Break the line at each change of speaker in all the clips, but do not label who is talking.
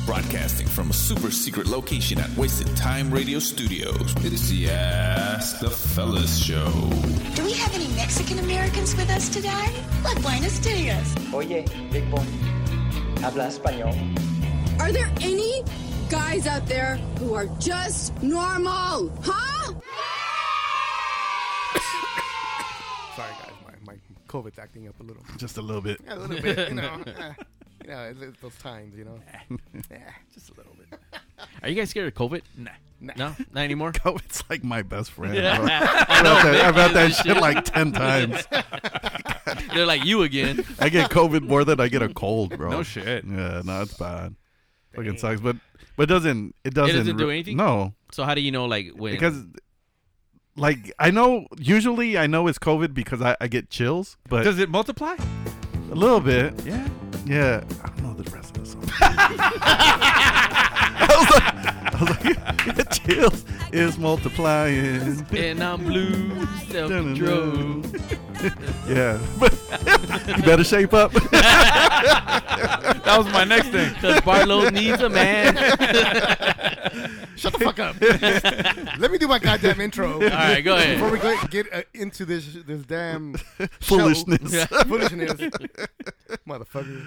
Broadcasting from a super secret location at Wasted Time Radio Studios. It is the Ask the Fellas Show.
Do we have any Mexican Americans with us today? Like Buenos Dias.
Oye, Big Boy, habla español.
Are there any guys out there who are just normal? Huh?
Sorry, guys. My COVID's acting up a little.
Just a little bit.
Yeah, a little bit, you know. It's those times, you know. Just a little bit.
Are you guys scared of COVID?
Nah.
No, not anymore.
COVID's like my best friend.
Yeah.
Bro.
I know,
I've had that
shit.
shit like 10 times.
They're like you again.
I get COVID more than I get a cold, bro.
No shit.
Yeah, no, it's bad. Fucking sucks, but it doesn't
doesn't do anything?
No,
So how do you know, like, when?
because like I know usually I know it's COVID because I get chills, but
Does it multiply?
a little bit.
Yeah.
Yeah, I don't know the rest of the song. I was like, chills is multiplying.
and I'm blue, self-control.
Yeah, but you better shape up.
That was my next thing.
Because Barlow needs a man.
Shut the fuck up. Let me do my goddamn intro.
All right, go ahead.
Before we get into this damn
Foolishness.
show. Foolishness. Motherfucker.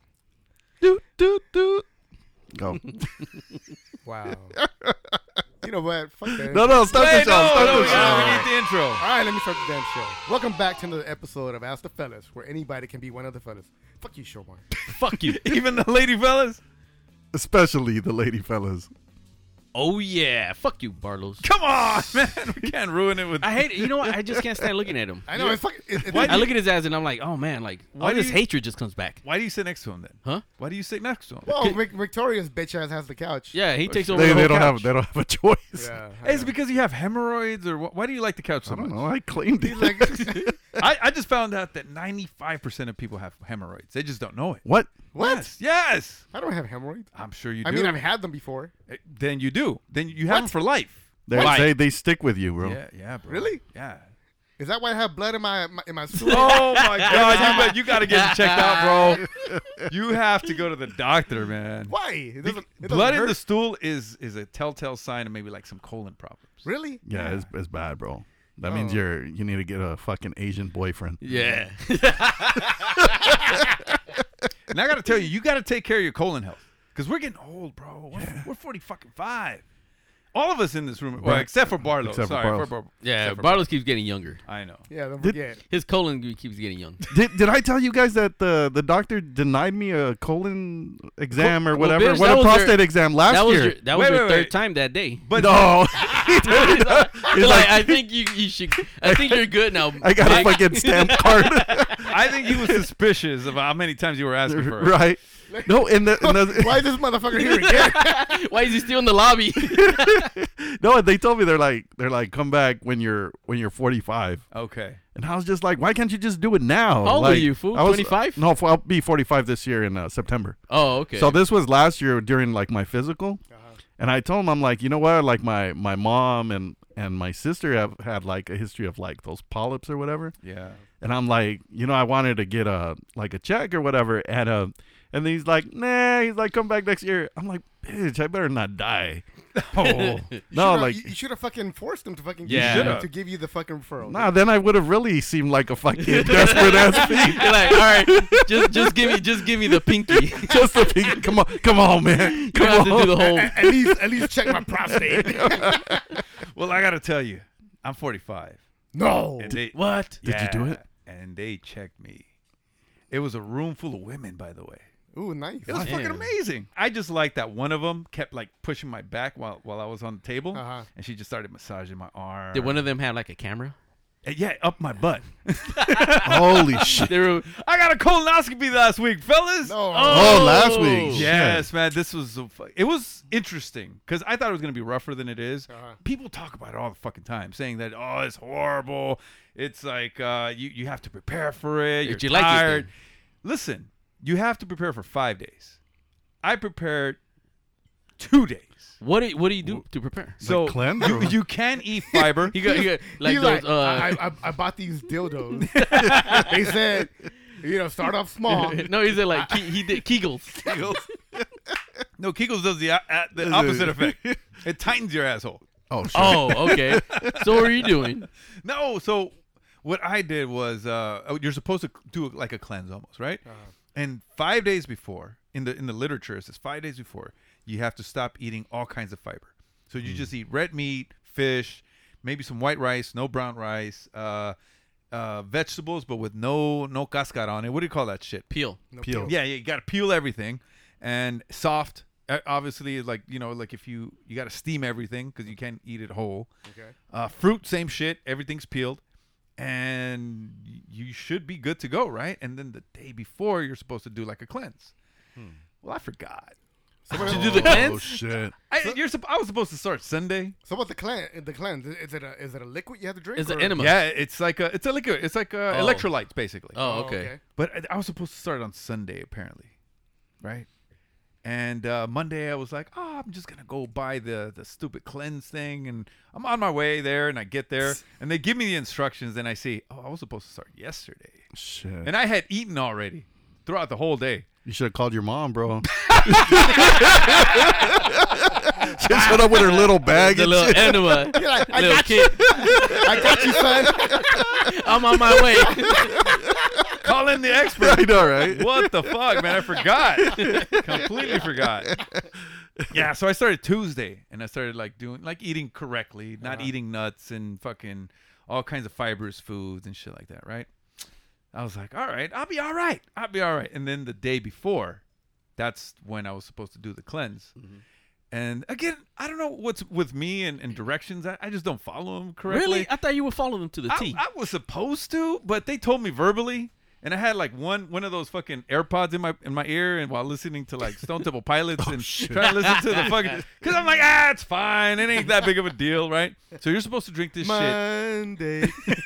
Do. Go.
Wow. You know what? Fuck that.
No, start the
Wait,
show.
no,
Start the
we
show.
need the intro.
All right, let me start the damn show. Welcome back to another episode of Ask the Fellas, where anybody can be one of the fellas. Fuck you, Showman.
Fuck you.
Even the lady fellas?
Especially the lady fellas.
Oh, yeah. Fuck you, Barlows.
Come on, man. We can't ruin it with...
I hate it. You know what? I just can't stand looking at him.
I know. It's fucking.
I look at his ass and I'm like, oh, man, like,
Why
all
do
this
you-
hatred just comes back.
Why do you sit next to him then?
Huh?
Why do you sit next to him?
Well, Victoria's bitch ass has the couch.
Yeah, he takes over
They
the whole
don't
couch.
have a choice.
Yeah.
Hey, is it because you have hemorrhoids or why do you like the couch so
I don't
much?
know. I claimed it.
Like,
I just found out that 95% of people have hemorrhoids. They just don't know it.
What?
what?
Yes.
I don't have hemorrhoids.
I'm sure you do.
I mean, I've had them before.
Then you do. Then you have
What?
them for life.
They stick with you, bro.
Yeah, bro.
Really?
Yeah.
Is that why I have blood in my stool?
Oh my God! You got to get it checked out, bro. You have to go to the doctor, man.
Why? It doesn't
Blood in
hurt.
the stool is a telltale sign of maybe like some colon problems.
Really?
Yeah, it's bad, bro. That means you need to get a fucking Asian boyfriend.
Yeah.
And I got to tell you, you got to take care of your colon health because we're getting old, bro. We're 40-5. All of us in this room, well,
Right.
except for Barlow.
Except for
Sorry,
Barlow.
Yeah,
except for
Barlows keeps getting younger.
I know.
Yeah, don't
Did-
forget.
His colon keeps getting young.
Did I tell you guys that the doctor denied me a colon exam or
Well,
whatever?
bitch,
what
that
a
was
prostate
your-
exam last
That was
year.
your, that was
Wait,
your
wait,
third
wait.
time that day.
But
No.
He's
He's
like,
like,
I think you should. I think you're good now.
I got a
Big."
fucking stamp card.
I think he was suspicious of how many times you were asking for it.
Right. No, and the
Why is this motherfucker here again?
Why is he still in the lobby?
no, they told me they're like come back when you're 45.
Okay.
And I was just like, why can't you just do it now?
How old are
Like,
you, fool?
I was-
25?
No, I'll be 45 this year in September.
Oh, okay.
So this was last year during like my physical. And I told him, I'm like, you know what? Like my mom and my sister have had like a history of like those polyps or whatever.
Yeah.
And I'm like, you know, I wanted to get a check or whatever. And then he's like, nah. He's like, come back next year. I'm like, bitch, I better not die.
Oh.
No, like,
you should have fucking forced him to fucking
Yeah.
give you the fucking referral.
nah. Then I would have really seemed like a fucking desperate ass thief.
You're like, all right, just give me the pinky. You
Just a pig. Come on, man.
don't have to do the whole.
At least check my prostate.
Well, I got to tell you, I'm 45.
No.
And they,
What?
Did you do it?
And they checked me. It was a room full of women, by the way.
Ooh, nice.
It was
Damn.
fucking amazing. I just liked that one of them kept like pushing my back while I was on the table, and she just started massaging my arm.
Did one of them have like a camera?
Yeah, up my butt.
Holy shit.
They were.
I got a colonoscopy last week, fellas.
No.
Oh, last week.
Yes, man. This was it was interesting because I thought it was gonna be rougher than it is. People talk about it all the fucking time, saying that it's horrible. It's like you have to prepare for it. You're
Did you like it
tired.
then?
Listen, you have to prepare for 5 days. I prepared 2 days.
What do you do to prepare?
So
cleanse or what?
you can eat fiber.
He got like
He's
those.
like, I bought these dildos. They said, start off small.
No, he said like he did Kegels.
No, Kegels does the opposite effect. It tightens your asshole.
Oh, shit.
Oh, okay. So what are you doing?
No, so what I did was you're supposed to do like a cleanse almost, right? And 5 days before, in the literature, it says 5 days before, you have to stop eating all kinds of fiber. So you just eat red meat, fish, maybe some white rice, no brown rice, vegetables, but with no cascara on it. What do you call that shit?
Peel.
Peel.
Yeah, you got to peel everything, and soft. Obviously, like like if you got to steam everything because you can't eat it whole.
Okay.
Fruit, same shit. Everything's peeled, and you should be good to go, right? And then the day before, you're supposed to do like a cleanse. Well, I forgot.
Did you do the cleanse?
Oh, shit.
I was supposed to start Sunday.
So what the cleanse? Is it a liquid you have to drink?
Is it
or-
enema?
Yeah, it's a liquid. It's like electrolytes, basically.
Oh, okay.
But I was supposed to start on Sunday, apparently, right? And Monday I was like, I'm just gonna go buy the stupid cleanse thing, and I'm on my way there, and I get there, and they give me the instructions, and I see, I was supposed to start yesterday,
Shit.
and I had eaten already throughout the whole day.
You should have called your mom, bro. She showed up with her little bag.
The
and
little
shit.
enema.
You're like, I
Little
got you.
kid.
I got you, son.
I'm on my way.
Call in the expert.
I know, right?
What the fuck, man? I forgot. Completely forgot. Yeah, so I started Tuesday, and I started eating correctly, not eating nuts and fucking all kinds of fibrous foods and shit like that, right? I was like, all right, I'll be all right. And then the day before, that's when I was supposed to do the cleanse. And again, I don't know what's with me and directions. I just don't follow them correctly.
Really? I thought you would follow them to the T.
I was supposed to, but they told me verbally. And I had like one of those fucking AirPods in my ear, and while listening to like Stone Temple Pilots and trying to listen to the fucking, because I'm like, it's fine, it ain't that big of a deal, right? So you're supposed to drink this
Monday.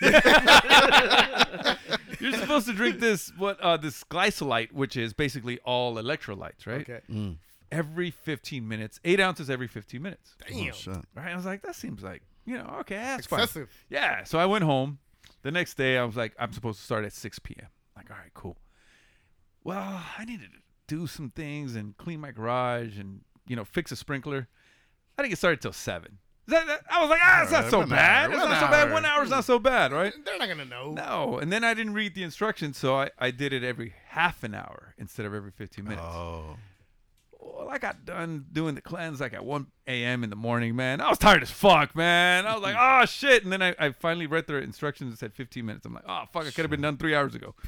You're supposed to drink this glycolite, which is basically all electrolytes, right?
Okay.
Every 15 minutes, 8 ounces every 15 minutes.
Damn.
Oh, shit.
Right? I was like, that seems like, okay, that's
Excessive.
fine. Yeah. So I went home. The next day, I was like, I'm supposed to start at 6 p.m. Like, all right, cool. Well, I needed to do some things and clean my garage and, fix a sprinkler. I didn't get started till 7. I was like, it's not so bad. It's not so bad. 1 hour's not so bad, right?
They're not gonna know.
No. And then I didn't read the instructions, so I did it every half an hour instead of every 15 minutes.
Oh.
Well, I got done doing the cleanse like at 1 a.m. in the morning, man. I was tired as fuck, man. I was like, oh, shit. And then I finally read their instructions and said 15 minutes. I'm like, oh, fuck, I could have been done 3 hours ago.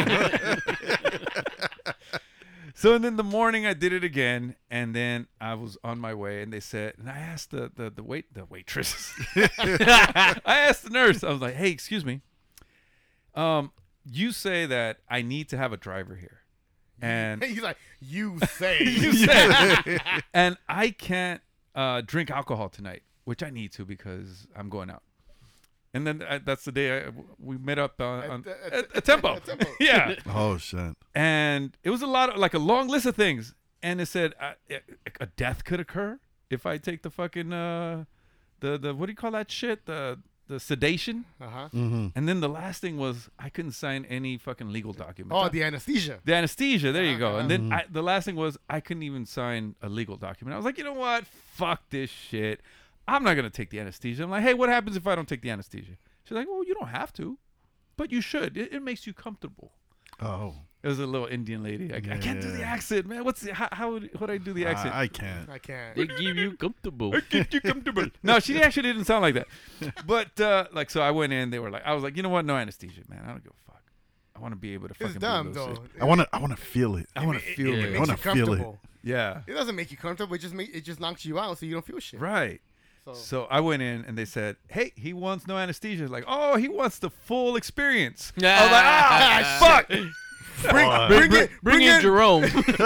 So and then the morning I did it again, and then I was on my way, and they said, and I asked the waitress. I asked the nurse. I was like, hey, excuse me. You say that I need to have a driver here. And
He's like, you say.
you said, and I can't drink alcohol tonight, which I need to because I'm going out. And then that's the day we met up at Tempo. Yeah.
Oh, shit.
And it was a long list of things. And it said a death could occur if I take the fucking the what do you call that shit? The sedation.
Uh-huh.
Mm-hmm.
And then the last thing was I couldn't sign any fucking legal documents.
Oh, the anesthesia.
The anesthesia, there you go. And then
Mm-hmm.
the last thing was I couldn't even sign a legal document. I was like, you know what? Fuck this shit. I'm not going to take the anesthesia. I'm like, hey, what happens if I don't take the anesthesia? She's like, well, you don't have to, but you should. It makes you comfortable.
Oh.
It was a little Indian lady. I can't do the accent, man. How would I do the accent?
I can't.
I can't.
They give you comfortable.
Get you comfortable. No, she actually didn't sound like that. But so I went in. I was like, you know what? No anesthesia, man. I don't give a fuck. I want to be able to fucking
It's dumb,
do those
though.
shit.
I want to feel it.
I want to feel
It
it.
makes
wanna
you
feel it.
comfortable.
Yeah.
It doesn't make you comfortable. It just knocks you out so you don't feel shit.
Right. So I went in and they said, hey, he wants no anesthesia. Like, oh, he wants the full experience. I was like, fuck.
Bring in Jerome.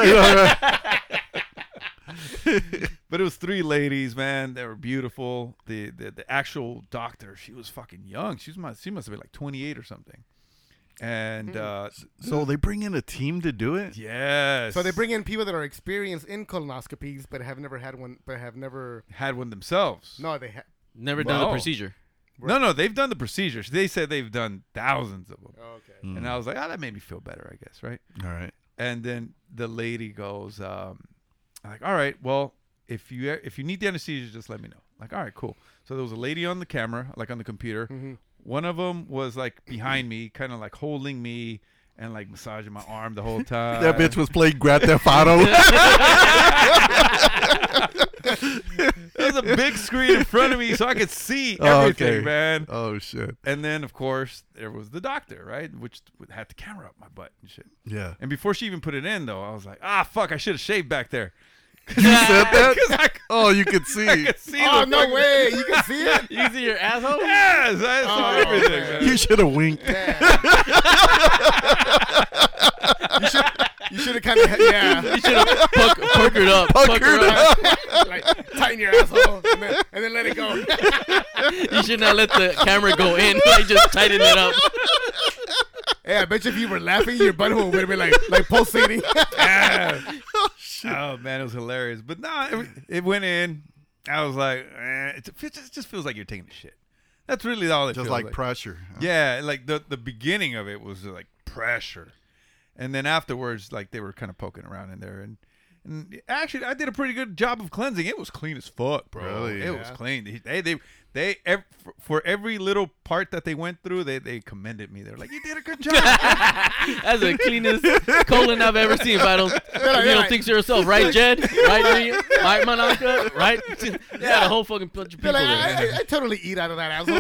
But it was 3 ladies, man. They were beautiful. The actual doctor, she was fucking young. She must have been like 28 or something. And
So they bring in a team to do it?
yes.
So they bring in people that are experienced in colonoscopies, but have never had one. But have never.
had one themselves.
No, they have.
Never done the
Wow.
procedure.
No, they've done the procedures. They said they've done thousands of them.
Okay.
And I was like, that made me feel better, I guess, right?
All right.
And then the lady goes, I'm like, all right, well, if you need the anesthesia, just let me know. Like, all right, cool. So there was a lady on the camera, like on the computer. One of them was like behind me, kind of like holding me and like massaging my arm the whole time.
That bitch was playing Grand Theft Auto.
There was a big screen in front of me so I could see everything, man.
Oh, shit.
And then, of course, there was the doctor, right? Which had the camera up my butt and shit.
Yeah.
And before she even put it in, though, I was like, fuck, I should have shaved back there.
You said that?
'Cause
Oh, you could see.
I could see
Oh,
the
no
fucking-
way. You can see it?
You see your asshole?
Yes, I saw everything, man.
You should have winked.
You should have kind of, yeah.
You should have puckered up.
Puckered up.
Like, tighten your asshole and then let it go.
You should not let the camera go in. Like, just tighten it up.
Hey, I bet you if you were laughing, your butthole would have been like pulsating.
Yeah. Oh, man, it was hilarious. But no, it went in. I was like, it just feels like you're taking a shit. That's really all it
Just
feels
like pressure.
Yeah, like the beginning of it was like pressure. And then afterwards, like they were kind of poking around in there. And actually, I did a pretty good job of cleansing. It was clean as fuck, bro.
Really?
It was clean. For every little part that they went through, they commended me. They're like, you did a good job.
That's the cleanest colon I've ever seen. If you don't think so yourself, right, Jed? Right, Mike Manaka? Right? Yeah, a whole fucking bunch of
They're
people
like,
there.
I totally eat out of that asshole.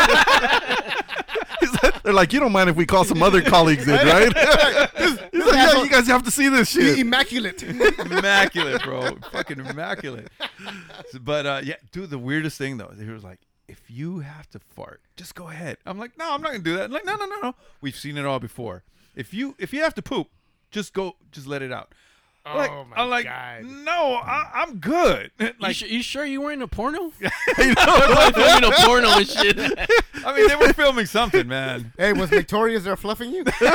They're like, you don't mind if we call some other colleagues in, right? He's like, yeah, you guys have to see this shit.
Immaculate.
Immaculate, bro. Fucking immaculate. But yeah, dude, the weirdest thing though, he was like, if you have to fart, just go ahead. I'm like, no, I'm not gonna do that. I'm like, no. We've seen it all before. If you have to poop, just let it out.
Oh my
I'm like,
God.
no, I'm good. Like,
You sure you weren't in a porno? They're probably filming a porno and shit.
I mean, they were filming something, man.
Hey, was Victoria's there fluffing you?
Like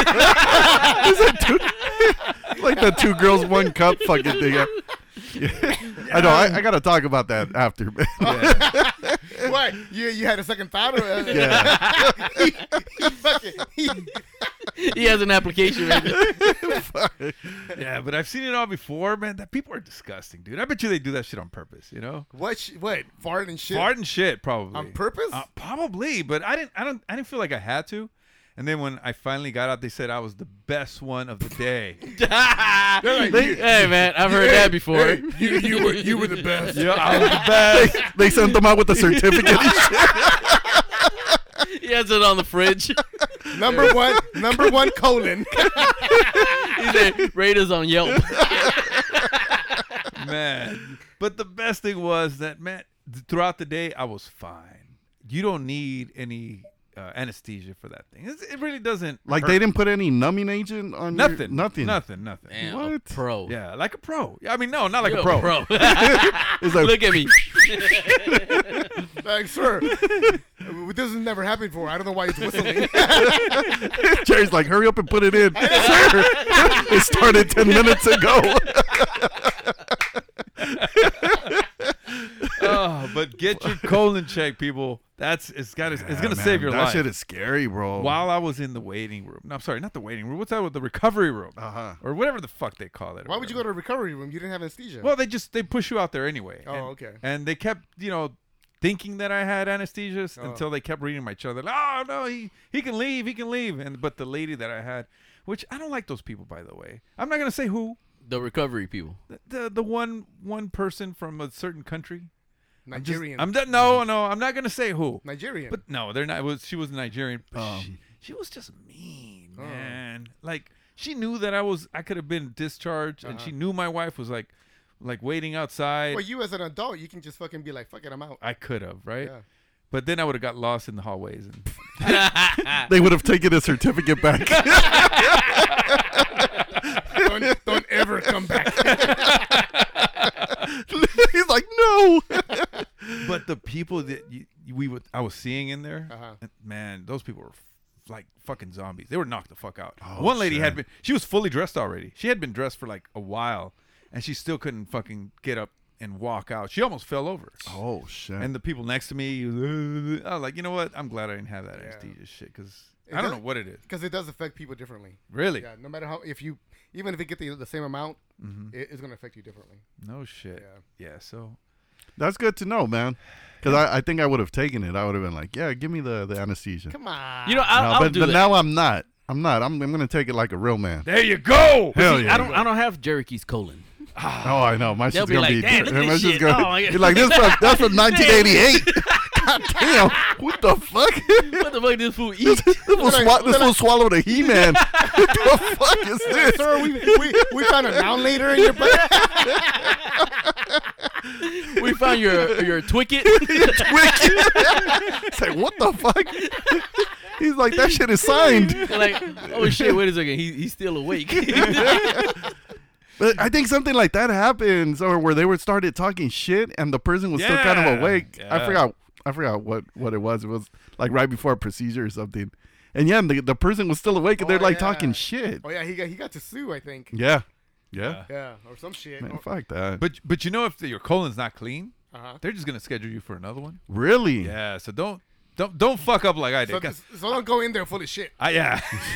the 2 girls, 1 cup fucking thing. I know. I got to talk about that after.
What? You had a second thought? Or,
Yeah.
He has an application ready.
Yeah, but I've seen it all before, man. That people are disgusting, dude. I bet you they do that shit on purpose, you know?
What? Fart and shit?
Fart and shit, probably.
On purpose?
Probably, but I didn't feel like I had to. And then when I finally got out, they said I was the best one of the day.
Hey, man, I've heard that before.
Hey, you were the best.
Yeah, I was the best.
They sent them out with a certificate.
He has it on the fridge.
Number one colon.
He said, rate us on Yelp.
Man. But the best thing was that, man, throughout the day, I was fine. You don't need any anesthesia for that thing. It really doesn't
Like
hurt.
they didn't put any numbing agent on
Nothing.
Nothing.
Nothing.
Damn,
What?
a pro.
Yeah, like a pro. I mean, no, not like
You're
a pro.
It's like,
Look at me.
Like, sir, this has never happened before. I don't know why he's whistling.
Jerry's like, hurry up and put it in. Sir, it started 10 minutes ago.
Oh, but get your colon checked, people. It's gonna save your
that
life.
shit is scary, bro.
While I was in the waiting room. No, I'm sorry, not the waiting room. What's that with the recovery room?
Uh-huh.
Or whatever the fuck they call it.
Why would you go to a recovery room? You didn't have anesthesia.
Well, they push you out there anyway.
Oh,
And-
okay.
And they kept, thinking that I had anesthesia until they kept reading my chart. They're like, oh no, he can leave. But the lady that I had, which I don't like those people, by the way. I'm not gonna say who.
The recovery people.
The one person from a certain country.
Nigerian.
I'm not gonna say who.
Nigerian.
But no, they're not. She was Nigerian. But she was just mean, man. Like she knew that I could have been discharged, and she knew my wife was like waiting outside.
Well, you as an adult, you can just fucking be like, fuck it, I'm out.
I could have, right?
Yeah.
But then I would have got lost in the hallways. And
They would have taken his certificate back.
Don't ever come back.
He's like, no.
but the people that I was seeing in there,
Uh-huh.
man, those people were like fucking zombies. They were knocked the fuck out.
Oh,
One lady
shit.
she was fully dressed already. She had been dressed for like a while, and she still couldn't fucking get up and walk out. She almost fell over.
Oh, shit.
And the people next to me, I was like, you know what? I'm glad I didn't have that anesthesia shit because I don't know what it is.
Because it does affect people differently.
Really?
Yeah, no matter how, if you even if you get the same amount, it's gonna affect you differently.
No shit.
Yeah.
Yeah. So
That's good to know, man. Because I think I would have taken it. I would have been like, yeah, give me the anesthesia.
Come on.
You know, I'll
but
do that.
now I'm not. I'm gonna take it like a real man.
there you go.
Hell
See,
yeah.
I don't have Jericho's colon.
Oh, I know. My
They'll
shit's
be
gonna
like,
be.
"Damn, look at
my
this
shit's
shit.
gonna-
Oh, my God."
You're like that's from 1988. God damn! What the fuck?
What the fuck did this fool eat?
This will swallow the He-Man. What the fuck is this?
Sir, we found a noun later in your butt.
We found your Twicket.
It's like, what the fuck? He's like, that shit is signed.
Like, oh shit, wait a second, he's still awake.
But I think something like that happens, or where they started talking shit, and the person was still kind of awake.
Yeah.
I forgot what it was. It was like right before a procedure or something. And yeah, the person was still awake, and they're like talking shit.
Oh yeah, he got to sue, I think.
Yeah.
Yeah, or some shit.
Man, fuck that.
But you know, if your colon's not clean,
Uh-huh.
they're just gonna schedule you for another one.
Really?
Yeah. So don't fuck up like I did.
So don't go in there full of shit.
Yeah.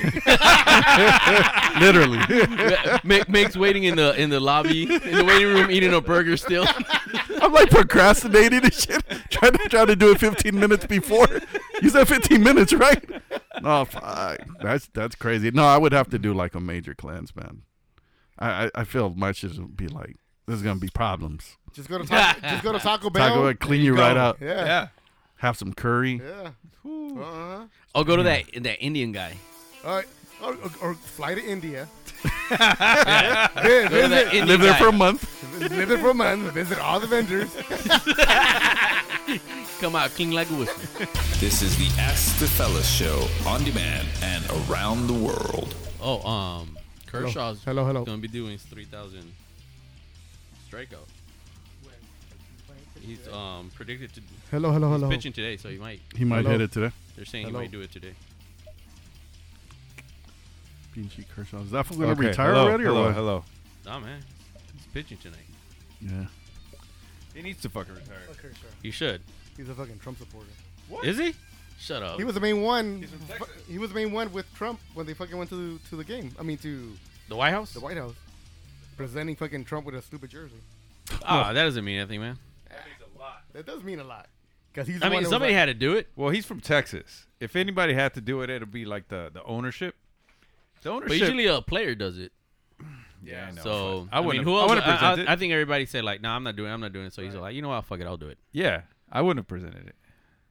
Literally.
Mick's waiting in the lobby, in the waiting room, eating a burger still.
I'm like procrastinating and shit, trying to do it 15 minutes before. You said 15 minutes, right? No, fuck. That's crazy. No, I would have to do like a major cleanse, man. I feel my shit would be like, there's gonna be problems.
Just go to Taco Bell.
Taco Bell clean you right out.
Yeah.
Have some curry.
Yeah. Uh-huh.
I'll go to that Indian guy.
All right. Or fly to India.
Go to that Indian
Live there
guy.
for a month.
Live there for a month. Visit all the vendors.
Come out clean like a whistle.
This is the Ask the Fellas show on demand and around the world.
Oh, Kershaw's
Hello.
gonna be doing his 3,000 strikeout. He's predicted to
Hello.
pitching today, so he might.
He might
Hello.
hit it today.
They're saying
Hello.
he might do it today.
Pinchy Kershaw. Is that going to
Okay,
retire
hello,
already or
hello,
what?
Hello.
Nah, man, he's pitching tonight.
Yeah.
He needs to fucking retire.
He should.
He's a fucking Trump supporter.
Is he? Shut up.
He was the main one. He was the main one with Trump when they fucking went to the game. I mean, to
The White House?
the White House, presenting fucking Trump with a stupid jersey.
Ah, that doesn't mean anything, man.
That does mean a lot. Because he's.
I mean, somebody had to do it.
Well, he's from Texas. If anybody had to do it, it'd be like the ownership. The ownership.
But usually a player does it.
yeah, I know.
So
I
mean,
wouldn't.
who
I
else?
wouldn't have presented it.
I think everybody said like, "Nah, I'm not doing it." So he's like, "You know what? Fuck it, I'll do it."
Yeah, I wouldn't have presented it.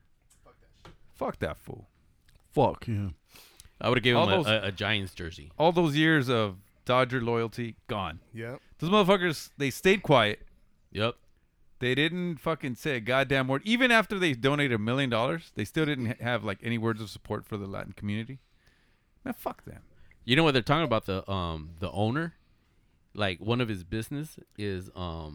Fuck that fool.
Fuck, yeah.
I would have given
All
him
those-
a Giants jersey.
All those years of Dodger loyalty gone.
Yep.
Those motherfuckers, they stayed quiet.
Yep.
They didn't fucking say a goddamn word. Even after they donated $1 million, they still didn't have like any words of support for the Latin community. Man, fuck them.
You know what they're talking about? The owner, like one of his business is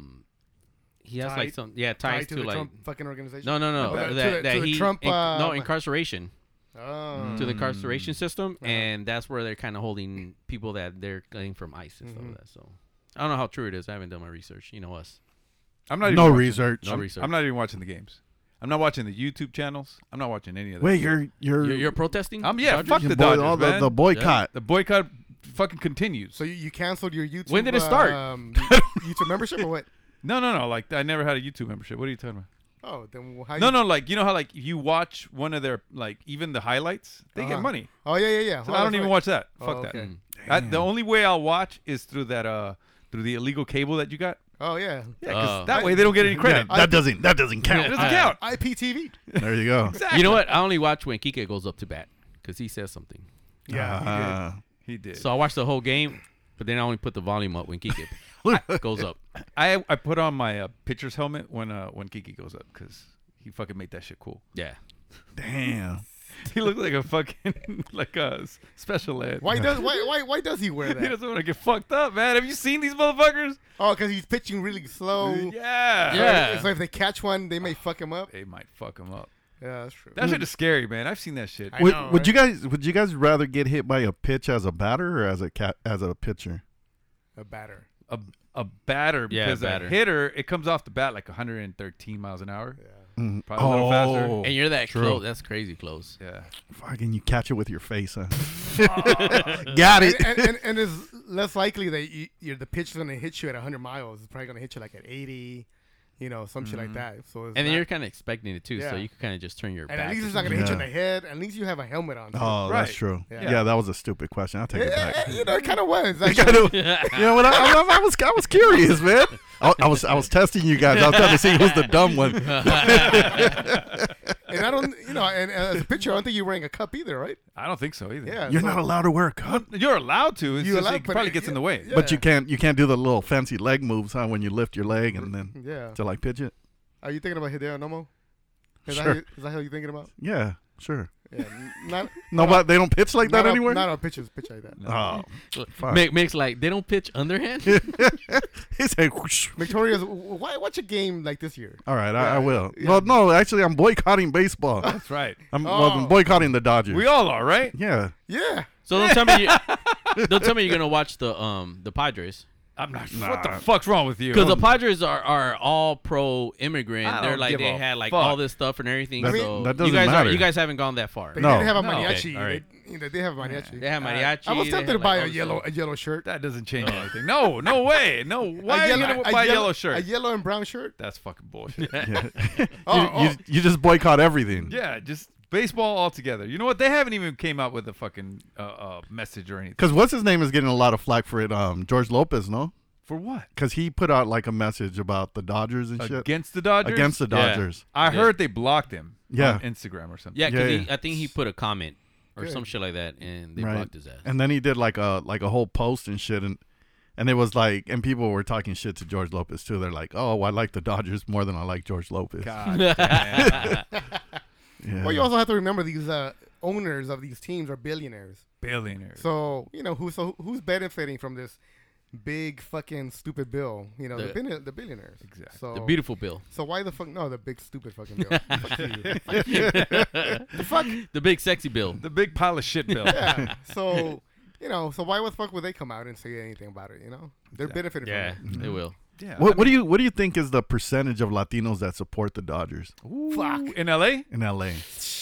he has like some ties
to
to
the
like
Trump fucking organization.
no
To
that
the
he
Trump,
incarceration
Oh.
to the incarceration system, and that's where they're kind of holding people that they're getting from ICE and stuff like that. So I don't know how true it is. I haven't done my research. You know us.
I'm not even
No
watching-
research.
No research.
I'm not even watching the games. I'm not watching the YouTube channels. I'm not watching any of that.
Wait,
shit.
You're protesting?
Yeah,
Dodgers?
fuck the Dodgers, man.
the boycott.
The boycott fucking continues.
So you canceled your YouTube.
When did it start?
YouTube membership or what?
No. Like I never had a YouTube membership. What are you talking about?
Oh, then how?
No. Like you know how like you watch one of their like even the highlights, they get money.
Oh yeah.
So I don't even watch that. Fuck
okay.
that. The only way I'll watch is through that through the illegal cable that you got.
Oh yeah.
Yeah, 'cause that way they don't get any credit.
That doesn't count.
It doesn't count.
IPTV.
There you go.
You know what? I only watch when Kike goes up to bat because he says something.
Yeah.
He did.
So I watch the whole game, but then I only put the volume up when Kike goes up.
I put on my pitcher's helmet when Kiki goes up because he fucking made that shit cool.
Yeah.
Damn.
He looked like a fucking like a special ed.
Why does he wear
He
that?
doesn't want to get fucked up, man. Have you seen these motherfuckers?
Oh, because he's pitching really slow.
Yeah.
Yeah.
So if they catch one, they may fuck him up.
They might fuck him up.
Yeah, that's true.
That shit is scary, man. I've seen that shit.
I
Would,
know,
would you guys rather get hit by a pitch as a batter or as a pitcher?
A batter.
A batter
Yeah,
because
batter.
a hitter, it comes off the bat like 113 miles an hour.
Mhm.
Probably a little faster.
And you're that
True.
close. That's crazy close.
Yeah.
Fucking, you catch it with your face, huh? Got it.
And it's less likely that the pitch is going to hit you at 100 miles. It's probably going to hit you like at 80, some shit like that. So it's
And then
not-
you're kind of expecting it too,
Yeah.
so you can kind of just turn your
and
back.
at least it's not going to hit you in
Yeah.
the head. At least you have a helmet on.
Oh,
Right.
that's true.
Yeah.
Yeah. That was a stupid question. I'll take it back.
It kind of was.
I was curious, man. I was testing you guys. I was trying to see who's the dumb one.
And I don't, and as a pitcher, I don't think you're wearing a cup either, right?
I don't think so either.
Yeah.
You're
so-
not allowed to wear a cup,
You're allowed to. It's
You
just
allowed,
it
but
probably
it-
gets in the way.
yeah.
but you can't do the little fancy leg moves, huh? When you lift your leg and then
Yeah.
to like pitch it.
Are you thinking about Hideo Nomo? Is
Sure.
that how you're thinking about?
Yeah, sure.
Yeah. Not.
No, but they don't pitch like that
not
anywhere.
Not on pitch like that.
Oh, fuck.
Makes like they don't pitch underhand.
He's like, whoosh.
Victoria's. Why watch a game like this year?
All right, I will.
Yeah.
Well, no, actually, I'm boycotting baseball.
That's right.
I'm
Oh.
boycotting the Dodgers.
We all are, right?
Yeah.
Yeah.
So don't tell me you're gonna watch the Padres.
I'm not. What the fuck's wrong with you?
Because the Padres are all pro immigrant.
I
They're
don't
like
give
they
a
had like
fuck.
all this stuff and everything.
That-
so
that doesn't
you guys
matter.
you guys haven't gone that far.
But
No.
they have a
No.
mariachi.
Okay, all right.
They have a mariachi.
They have mariachi.
I was
they
tempted
have,
to buy
like, all
a
this
yellow shirt.
That doesn't change anything. No, no way. No. Why are you gonna buy a yellow shirt?
A yellow and brown shirt.
That's fucking bullshit.
You just boycott everything.
Yeah, just baseball altogether. You know what? They haven't even came out with a fucking message or anything.
Because what's his name is getting a lot of flack for it. George Lopez, no?
For what?
Because he put out like a message about the Dodgers and shit.
Against the Dodgers?
Against the
Yeah.
Dodgers.
I heard they blocked him
Yeah.
on Instagram or something.
Yeah, because
Yeah.
I think he put a comment or
Good.
some shit like that, and they
Right.
blocked his ass.
And then he did like a whole post and shit, and it was like, and people were talking shit to George Lopez too. They're like, "Oh, I like the Dodgers more than I like George Lopez."
God damn.
Yeah.
Well, you also have to remember these owners of these teams are billionaires.
Billionaires.
So who's benefiting from this big fucking stupid bill? The billionaires.
Exactly.
So,
The beautiful bill.
So why the fuck? No, the big stupid fucking bill. Fuck you. Fuck you. The fuck.
The big sexy bill.
The big pile of shit bill.
Yeah. So so why the fuck would they come out and say anything about it? They're benefiting
Yeah,
from it.
they will.
Yeah.
What do you think is the percentage of Latinos that support the Dodgers
Fuck.
In LA?
in LA?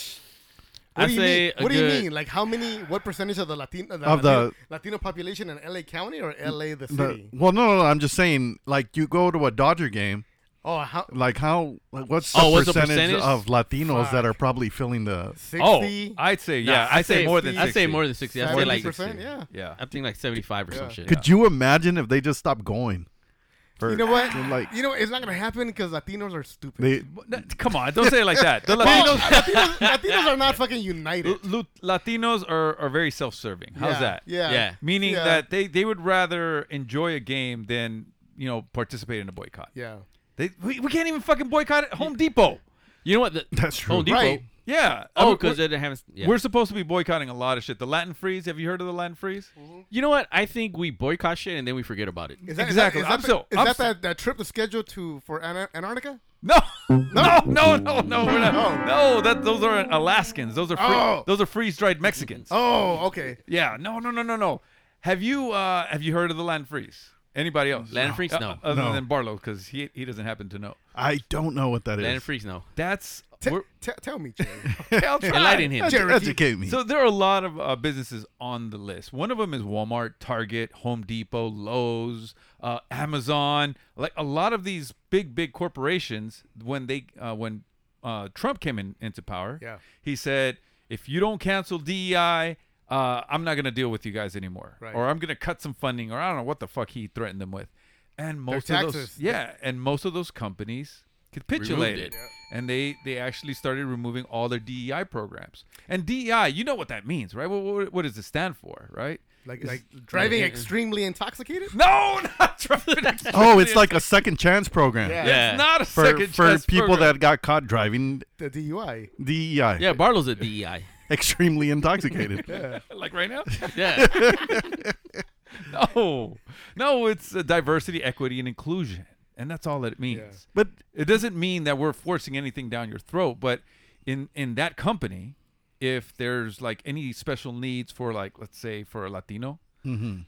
What
I
do you
say
mean?
a
What do you
good-
mean? Like how many? What percentage of the Latino population in LA County or LA the city?
No. I'm just saying, like, you go to a Dodger game,
Oh, how
like what's
what's
the
the
percentage
percentage?
of Latinos
Fuck.
that are probably feeling the
60?
Oh, I'd say, yeah. I'd say more than 60.
I'd say more than 60. I'd say like
70%, yeah.
Yeah.
I think like 75 or some
Yeah.
shit.
Could you imagine if they just stopped going?
You know what?
Like
It's not gonna happen because Latinos are stupid.
they,
Come on, don't say it like that. The Latinos,
Latinos are not fucking united.
Latinos are very self-serving. How's
Yeah,
that?
Yeah.
Yeah.
Meaning
Yeah.
that they would rather enjoy a game than participate in a boycott.
Yeah.
We can't even fucking boycott at Home Depot.
You know what?
That's true.
Home Depot.
Right.
Yeah.
Oh,
we're-
because they haven't. Yeah.
we're supposed to be boycotting a lot of shit. The Latin freeze. Have you heard of the Latin freeze?
You know what? I think we boycott shit and then we forget about it.
Is that,
Exactly.
Is
I'm
that,
so-
is
I'm
that,
so-
that trip to schedule for Antarctica?
No. No. We're not. No. Those are Alaskans. Those are
Oh.
those are freeze-dried Mexicans.
Oh, okay.
Yeah. No. Have you heard of the Latin freeze? Anybody else?
Land freeze? No.
Other
No.
than Barlow, because he doesn't happen to know.
I don't know what that is.
Land freaks, no.
That's
Tell me, Jerry.
I'll try.
Enlighten him.
Educate me.
So there are a lot of businesses on the list. One of them is Walmart, Target, Home Depot, Lowe's, Amazon. Like a lot of these big corporations, when Trump came into power,
Yeah.
he said, if you don't cancel DEI, I'm not going to deal with you guys anymore.
Right.
Or I'm going to cut some funding, or I don't know what the fuck he threatened them with. And most of
taxes.
those companies capitulated.
Removed it.
And they actually started removing all their DEI programs. And DEI, you know what that means, right? What does it stand for, right?
Like driving extremely intoxicated?
No, not driving.
Oh, it's like a second chance program
Yeah.
Yeah.
It's not a
for
second chance
people
program.
that got caught driving
The DUI.
DEI.
Yeah, Barlow's a DEI.
Extremely intoxicated.
like right now.
Yeah.
No, it's diversity, equity, and inclusion, and that's all that it means.
Yeah.
But
It doesn't mean that we're forcing anything down your throat. But in that company, if there's like any special needs for, like, let's say for a Latino,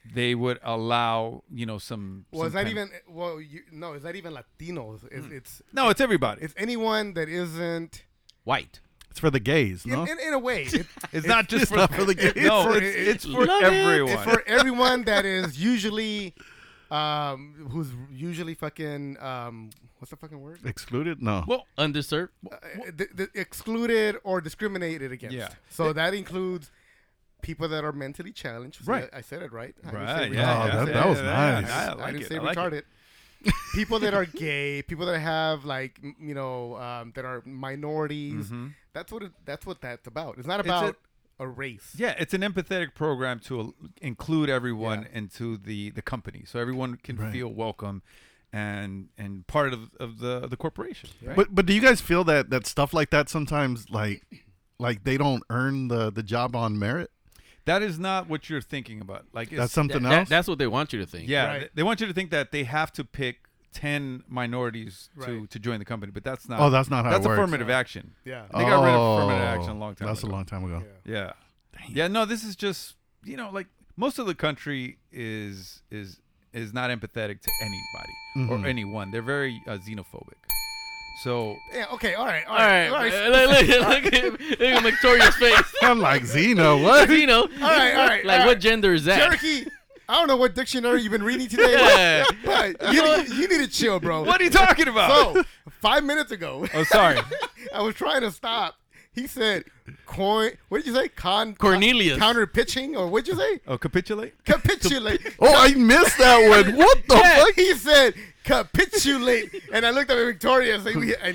they would allow some.
Well,
some
is that
kind-
even? Well, no. Is that even Latinos? It's
No, it's everybody.
it's anyone that isn't.
White.
It's for the gays, no?
In a way,
It's not just
not for the gays.
No,
for-
it's for
Love it.
everyone.
it's for everyone that is usually, who's usually fucking what's the fucking word?
Excluded? No.
well,
Underserved.
Excluded or discriminated against.
Yeah.
So that includes people that are mentally challenged. So
Right.
I said it right. I didn't
right?
say
Yeah,
Oh, that was nice.
I
I
like
didn't
it.
say
I like it.
retarded. People that are gay, people that have like that are minorities. That's what that's about. It's not
It's
about a race.
Yeah, it's an empathetic program to include everyone into the company, so everyone can
Right.
feel welcome and part of the corporation. Right?
But do you guys feel that stuff like that sometimes like they don't earn the job on merit?
That is not what you're thinking about. Like
That's
it's,
something else.
That's what they want you to think.
yeah,
Right.
they want you to think that they have to pick 10 minorities
Right.
to join the company, but that's not.
Oh, that's not how it
That's
works.
affirmative action.
Yeah.
They got rid of affirmative action a long time
That's
ago.
a long time ago.
Yeah. Yeah, no, this is just, like most of the country is not empathetic to anybody or anyone. They're very xenophobic. So,
Yeah. Okay. All right.
All right. Look at Victoria's face.
I'm like Zeno. What?
You know.
All right.
Like, what gender is that?
Cherokee. I don't know what dictionary you've been reading today,
Yeah.
but you need to chill, bro.
what are you talking about?
So 5 minutes ago,
Oh, sorry.
I was trying to stop. He said, "What did you say?
Cornelius.
Counter pitching, or what'd you say?
Oh, capitulate?
Capitulate."
Oh, I missed that one. What the fuck?
He said capitulate, and I looked up at Victoria and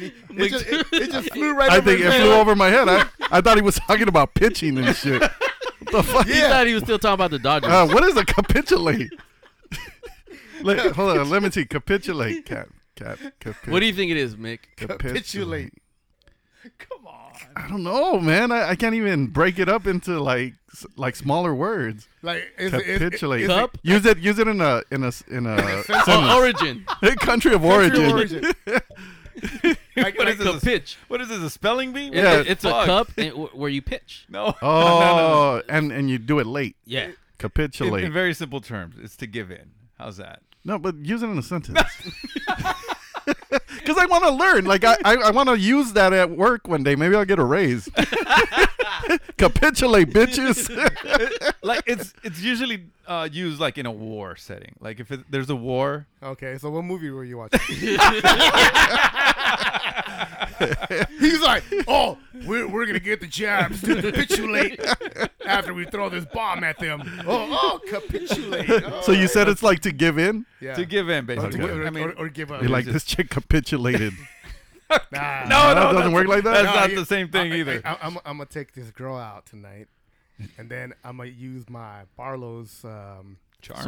it just flew right
I
over
think
his
it
head.
flew over my head. I thought he was talking about pitching and shit. The fuck?
He thought he was still talking about the Dodgers.
What is a capitulate? Hold on. Let me see. Capitulate.
What do you think it is, Mick?
Capitulate.
Come on.
I don't know, man. I can't even break it up into like smaller words.
Like
Capitulate.
Cup?
Use it in a sentence.
Origin.
Country of origin.
Like,
What is
The
this?
pitch.
What is this? A spelling bee?
Yeah.
It's a
Fuck.
cup where you pitch.
No.
Oh, and you do it late.
Yeah.
Capitulate.
In very simple terms, it's to give in. How's that?
No, but use it in a sentence. Because I want to learn. Like, I want to use that at work one day. Maybe I'll get a raise. Capitulate, bitches.
Like it's usually used like in a war setting. Like if there's a war.
Okay, so what movie were you watching? He's like, "Oh, we're gonna get the Japs to capitulate after we throw this bomb at them." Oh, capitulate. Oh,
So you said it's like to give in?
yeah.
To give in, basically.
Or,
I mean,
or give up.
You're like, this chick capitulated.
Nah.
no,
That doesn't work like that?
That's
No,
not
you-
the same thing either.
I'm gonna take this girl out tonight, and then I'm gonna use my Barlow's
Charm.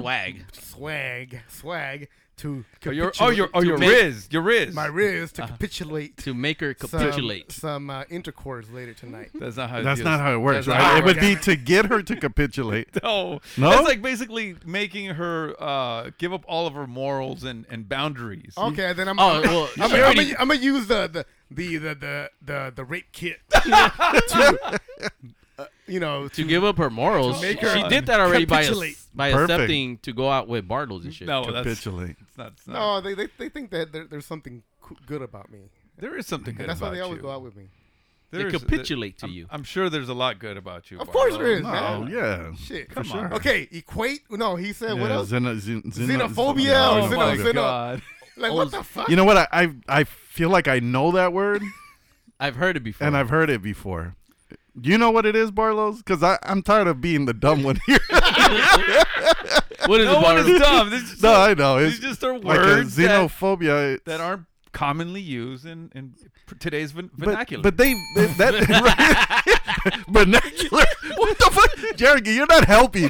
swag to
Your
capitulate-
Riz. Your Riz.
my Riz to capitulate
To make her capitulate.
some intercourse later tonight.
That's not how it
That's
is.
not how it works,
That's
right?
not
It
how
would
it
be to get her to capitulate.
No.
No?
That's like basically making her give up all of her morals and boundaries.
Okay, then I'm
Oh, well,
I'm
she already-
gonna use the rape kit to
to give up her morals.
make
She
her
did that already by
capitulate.
Perfect.
accepting to go out with Bartles and shit.
No,
Capitulate.
it's not.
No, they think that there's something good about me.
There is something good
That's why
about
they always
you.
go out with me.
They capitulate to you.
I'm sure there's a lot good about you.
Of course there is,
Oh,
man.
yeah.
Shit,
For sure.
Okay, equate. No, he said what
Yeah,
else?
xenophobia
or
Oh my
xeno-
God.
Like what the fuck?
You know what? I feel like I know that word,
I've heard it before.
and I've heard it before. Do you know what it is, Barlow's? Because I'm tired of being the dumb one here.
What is
No
it,
one is
Bartles?
dumb. This is
No, I know.
These
It's
just are
like a
words that,
xenophobia.
that aren't commonly used in today's
but,
vernacular.
but that vernacular. What the fuck, Jerry? You're not helping.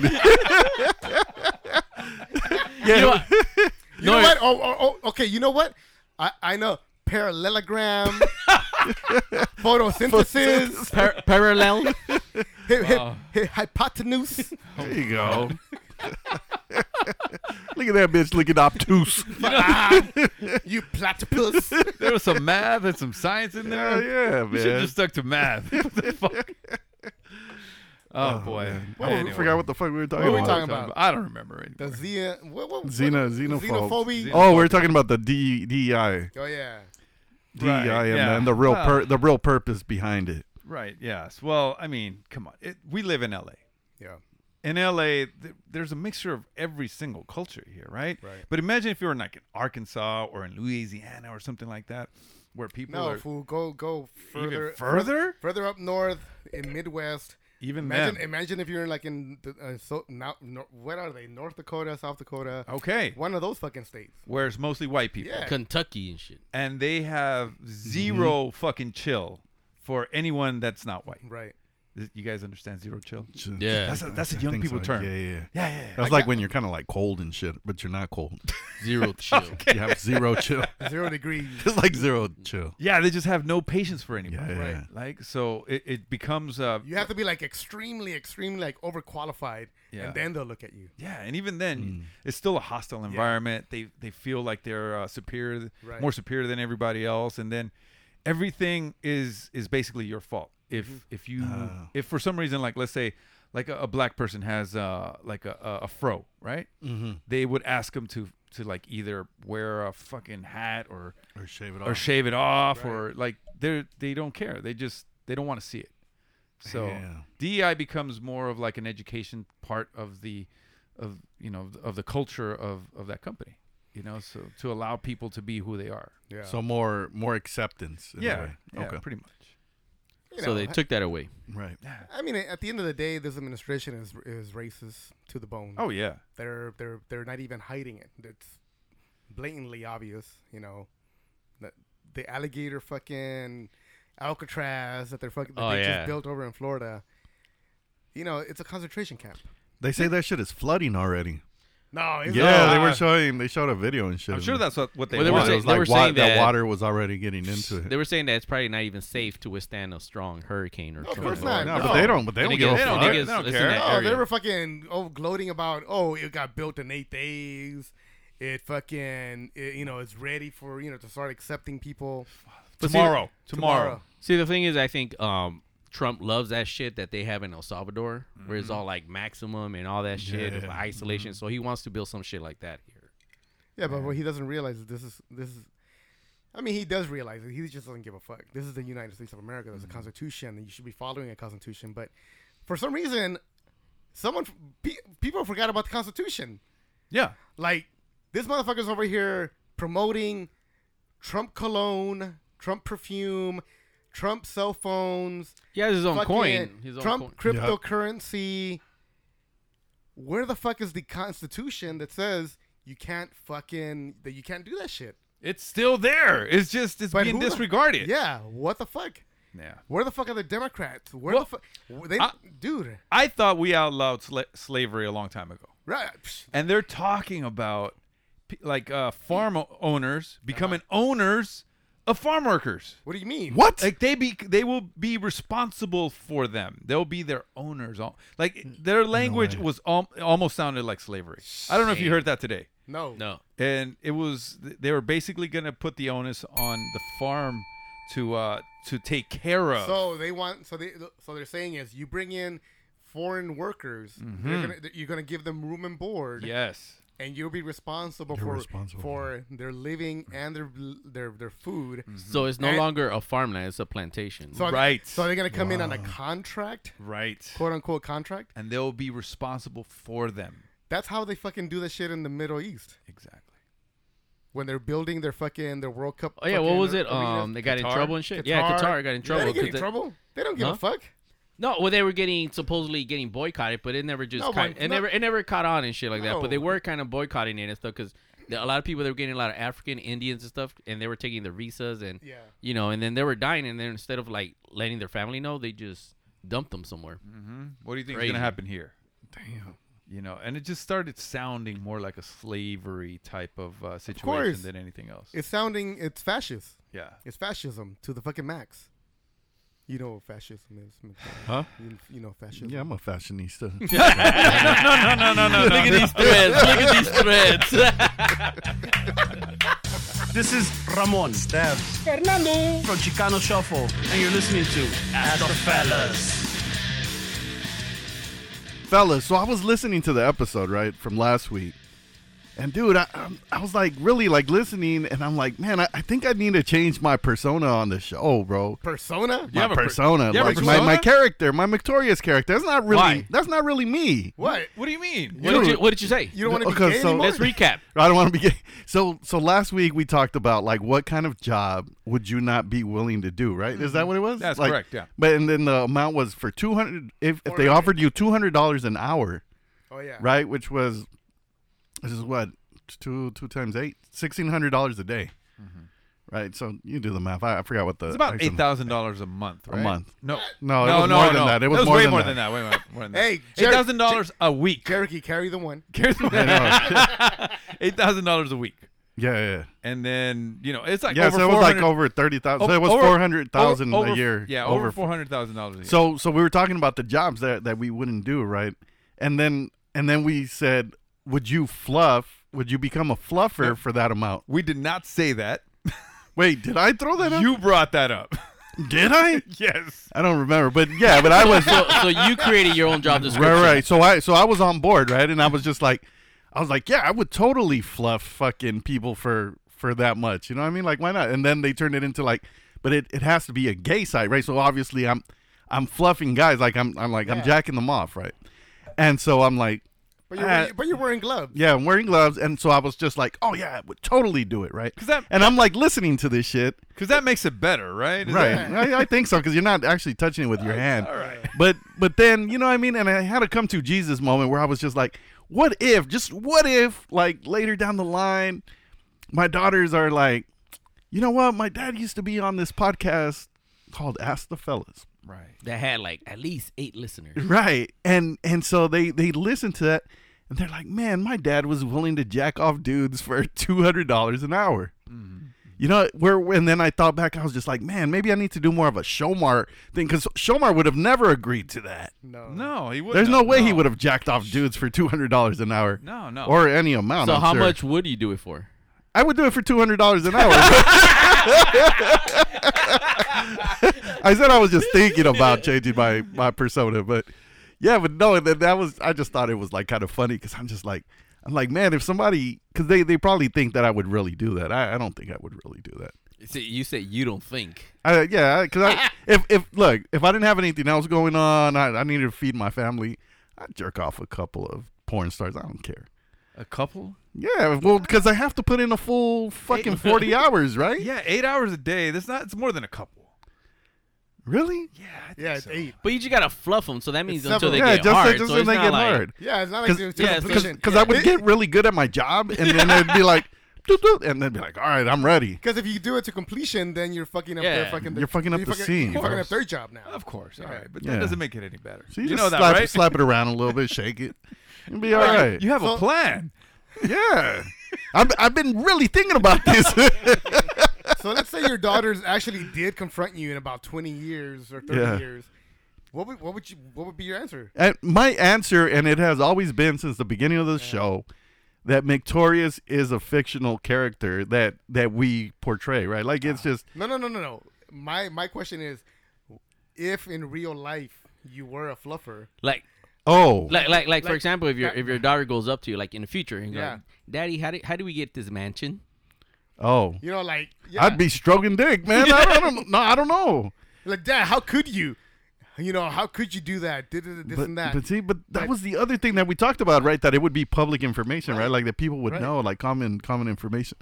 You know what?
You know what? Oh, okay. You know what? I know parallelogram, photosynthesis,
Parallel.
hypotenuse.
There you go. Look at that bitch looking obtuse.
You platypus.
there was some math and some science in there.
Yeah,
You should have
man.
just stuck to math. What the fuck? Oh, boy.
man.
Anyway.
I forgot what the fuck we were talking
What were we
about.
talking about?
I don't remember it.
The xenophobia.
Xenophobia. Oh, we're talking about the DEI.
Oh yeah.
DEI
Right,
and
yeah.
then the real purpose behind it.
Right, yes. Well, I mean, come on. We live in L.A.
Yeah.
In L.A., there's a mixture of every single culture here, right?
Right.
But imagine if you were in like in Arkansas or in Louisiana or something like that, where people
No,
are
fool. Go further.
even further.
Further up north in Midwest.
Even
Imagine if you're like in what are they? North Dakota, South Dakota.
Okay.
One of those fucking states.
Where it's mostly white people.
Yeah.
Kentucky and shit.
And they have zero fucking chill for anyone that's not white.
Right.
You guys understand zero chill?
Yeah.
That's a
I
young
think
people
so.
term.
Yeah. That's like when you're kind of like cold and shit, but you're not cold.
Zero chill.
You have zero chill.
0 degrees.
It's like zero chill.
Yeah, they just have no patience for anybody.
Yeah.
Right.
Like, so it becomes
You have to be like extremely like overqualified,
Yeah.
and then they'll look at you.
yeah, and even then, it's still a hostile environment. They feel like they're superior,
Right.
more superior than everybody else, and then everything is basically your fault. If for some reason, like let's say, like a black person has like a fro, right? Mm-hmm. They would ask them to like either wear a fucking hat or
shave it off.
right. Or like they don't care. They don't want to see it. So
Yeah.
DEI becomes more of like an education part of the culture of that company, so to allow people to be who they are.
Yeah.
So more acceptance. in a way. Okay.
Pretty much.
You
So
know,
they took that away.
Right.
I mean, at the end of the day, this administration is racist to the bone.
Oh yeah.
They're not even hiding it. It's blatantly obvious. The alligator fucking Alcatraz that they just built over in Florida. It's a concentration camp.
They say that shit is flooding already.
No, it's
They showed a video and shit.
I'm sure that's what they
Well, they were
want.
saying-
It was like
were saying
that
that-
water was already getting into it.
They were saying that it's probably not even safe to withstand a strong hurricane or
Of
something.
course not.
No,
No.
but they don't
And
give
again,
a
they don't
fuck.
think it's in that
Oh,
area.
they were fucking gloating about it got built in 8 days. It fucking it's ready for to start accepting people.
But see,
Tomorrow.
See, the thing is, I think Trump loves that shit that they have in El Salvador, where it's all like maximum and all that shit of isolation. So he wants to build some shit like that here.
Yeah, but what he doesn't realize is this is. I mean, he does realize it. He just doesn't give a fuck. This is the United States of America. There's a constitution, and you should be following a constitution. But for some reason, people forgot about the Constitution.
Yeah.
Like, this motherfucker's over here promoting Trump cologne, Trump perfume, Trump cell phones.
He has his own
fucking
coin. His own
Trump
coin.
cryptocurrency. Where the fuck is the Constitution that says you can't do that shit?
It's still there. It's just
But
being
who the-
disregarded.
Yeah, what the fuck?
Yeah.
Where the fuck are the Democrats? Where
Well,
the fuck? Dude,
I thought we outlawed slavery a long time ago.
right?
And they're talking about farm owners becoming owners of farm workers.
What do you mean?
What?
Like they will be responsible for them. They'll be their owners. Like their language was almost sounded like slavery. I don't know if you heard that today.
No.
And they were basically going to put the onus on the farm to take care of.
So they're saying is you bring in foreign workers, you're gonna give them room and board.
Yes.
And you'll be responsible for their living and their food.
So it's no longer a farmland; it's a plantation.
So
Right.
So they're gonna come in on a contract,
Right.
quote unquote contract.
And they'll be responsible for them.
That's how they fucking do that shit in the Middle East
Exactly.
when they're building their World Cup.
Oh yeah, what
fucking
was it?
arenas.
They got in
Qatar?
trouble and shit. Yeah, Qatar got in trouble.
They didn't get in
'cause
trouble. They don't give
Huh?
a fuck.
No, well, they were supposedly getting boycotted, but it never just
No, but
it never caught on and shit like that.
No.
But they were kind of boycotting it and stuff because a lot of people, they were getting a lot of African Indians and stuff, and they were taking their visas and and then they were dying, and then instead of like letting their family know, they just dumped them somewhere.
What do you think is
Crazy.
going to happen here?
Damn.
And it just started sounding more like a slavery type of
course.
situation than anything else.
It's fascist.
Yeah.
It's fascism to the fucking max. You know what fascism is.
Huh?
You know fascism.
Yeah, I'm a fashionista.
No. Look at these threads. Look at these threads.
This is Ramon Stabs Fernando from Chicano Shuffle, and you're listening to Ask the Fellas.
fellas, so I was listening to the episode, right, from last week. And dude, I was like really like listening, and I'm like, man, I think I need to change my persona on the show, bro.
Persona?
My persona,
you have a
like
persona?
my character, my Victorious character. That's not really.
Why?
That's not really me.
What?
What do you mean?
What did you say?
You don't want to be
Okay,
gay
so-
anymore?
Let's recap.
I don't want to be gay. So last week we talked about like what kind of job would you not be willing to do, right? Is that what it was?
That's
Like,
correct, yeah.
But and then the amount was for $200 if they offered you $200 an hour,
Oh, yeah.
right? Which was this is what two times 8, $1,600 a day, right? So you do the math. I forgot what the
It's about
actual-
$8,000 a month, right?
month.
No,
No, it was more than that. It was more
way
than
more
that.
than that. Way more than that.
Hey,
$8,000 a week.
Cherokee, carry the one.
I know.
$8,000 a week,
yeah.
and then it's like
Yeah,
over
so it was like
400
over 30,000. So it was
over-
400,000
over-
a year.
Yeah, over $400,000 a year.
So we were talking about the jobs that we wouldn't do, right? And then we said, would you become a fluffer for that amount?
we did not say that.
Wait, did I throw that up?
You brought that up.
Did I?
Yes.
I don't remember, but yeah, but I was
So you created your own job description.
right. So I was on board, right? And I was like, yeah, I would totally fluff fucking people for that much. You know what I mean? Like, why not? And then they turned it into like, but it has to be a gay site, right? So obviously I'm fluffing guys, like I'm jacking them off, right? And so I'm like,
But you're wearing gloves.
yeah, I'm wearing gloves, and so I was just like, oh yeah, I would totally do it, right? And I'm like listening to this shit,
Because that makes it better, right?
right? I think so, because you're not actually touching it with your hand.
All right.
But then, you know what I mean? And I had a come to Jesus moment where I was just like, what if, like later down the line, my daughters are like, you know what? My dad used to be on this podcast called Ask the Fellas.
Right.
That had like at least 8 listeners.
Right. And so they listen to that, and they're like, man, my dad was willing to jack off dudes for $200 an hour. Mm-hmm. You know, and then I thought back, I was just like, man, maybe I need to do more of a Shomar thing, because Shomar would have never agreed to that.
No, he wouldn't.
There's no way he would have jacked off dudes for $200 an hour.
No.
Or any amount.
So
I'm
how
sure.
much would you do it for?
I would do it for $200 an hour. I said I was just thinking about changing my persona, but yeah, but no, that was, I just thought it was like kind of funny, because I'm like, man, if somebody, because they probably think that I would really do that. I don't think I would really do that.
See, you say you don't think.
Yeah, because if I didn't have anything else going on, I needed to feed my family, I'd jerk off a couple of porn stars. I don't care.
A couple?
Yeah, well, because I have to put in a full fucking 40 hours, right?
Yeah, 8 hours a day. It's more than a couple.
Really?
Yeah,
Yeah, it's 8.
But you just gotta fluff them, so that means
It's
until they
several-
get
just
hard.
just
So
when
it's
they
not
get
like,
hard.
Yeah, it's not like it's
yeah,
Because I would get really good at my job, and then it'd be like, doot, doot, and then be like, all right, I'm ready.
Because if you do it to completion, then you're fucking up
Yeah.
their fucking.
You're fucking up the scene.
You're fucking up their job now.
Of course. All right. But
Yeah.
that doesn't make it any better.
So you
know
just
that,
slap,
right?
slap it around a little bit, shake it, and be all right.
You have a
So-
plan.
Yeah. I've been really thinking about this.
So let's say your daughters actually did confront you in about 20 years or 30
Yeah.
years. What would be your answer?
And my answer, and it has always been since the beginning of the show, that Victorious is a fictional character that we portray, right? Like, it's just...
No. My question is, if in real life you were a fluffer,
like for example, if your daughter goes up to you, like in the future, and
Yeah.
like, Daddy, how do we get this mansion?
Oh.
you know, like, yeah,
I'd be stroking dick, man. I don't know.
like, Dad, how could you? You know, how could you do that? This and that.
But see, that was the other thing that we talked about, right? That it would be public information, right? Like that people would
Right.
know, like common information.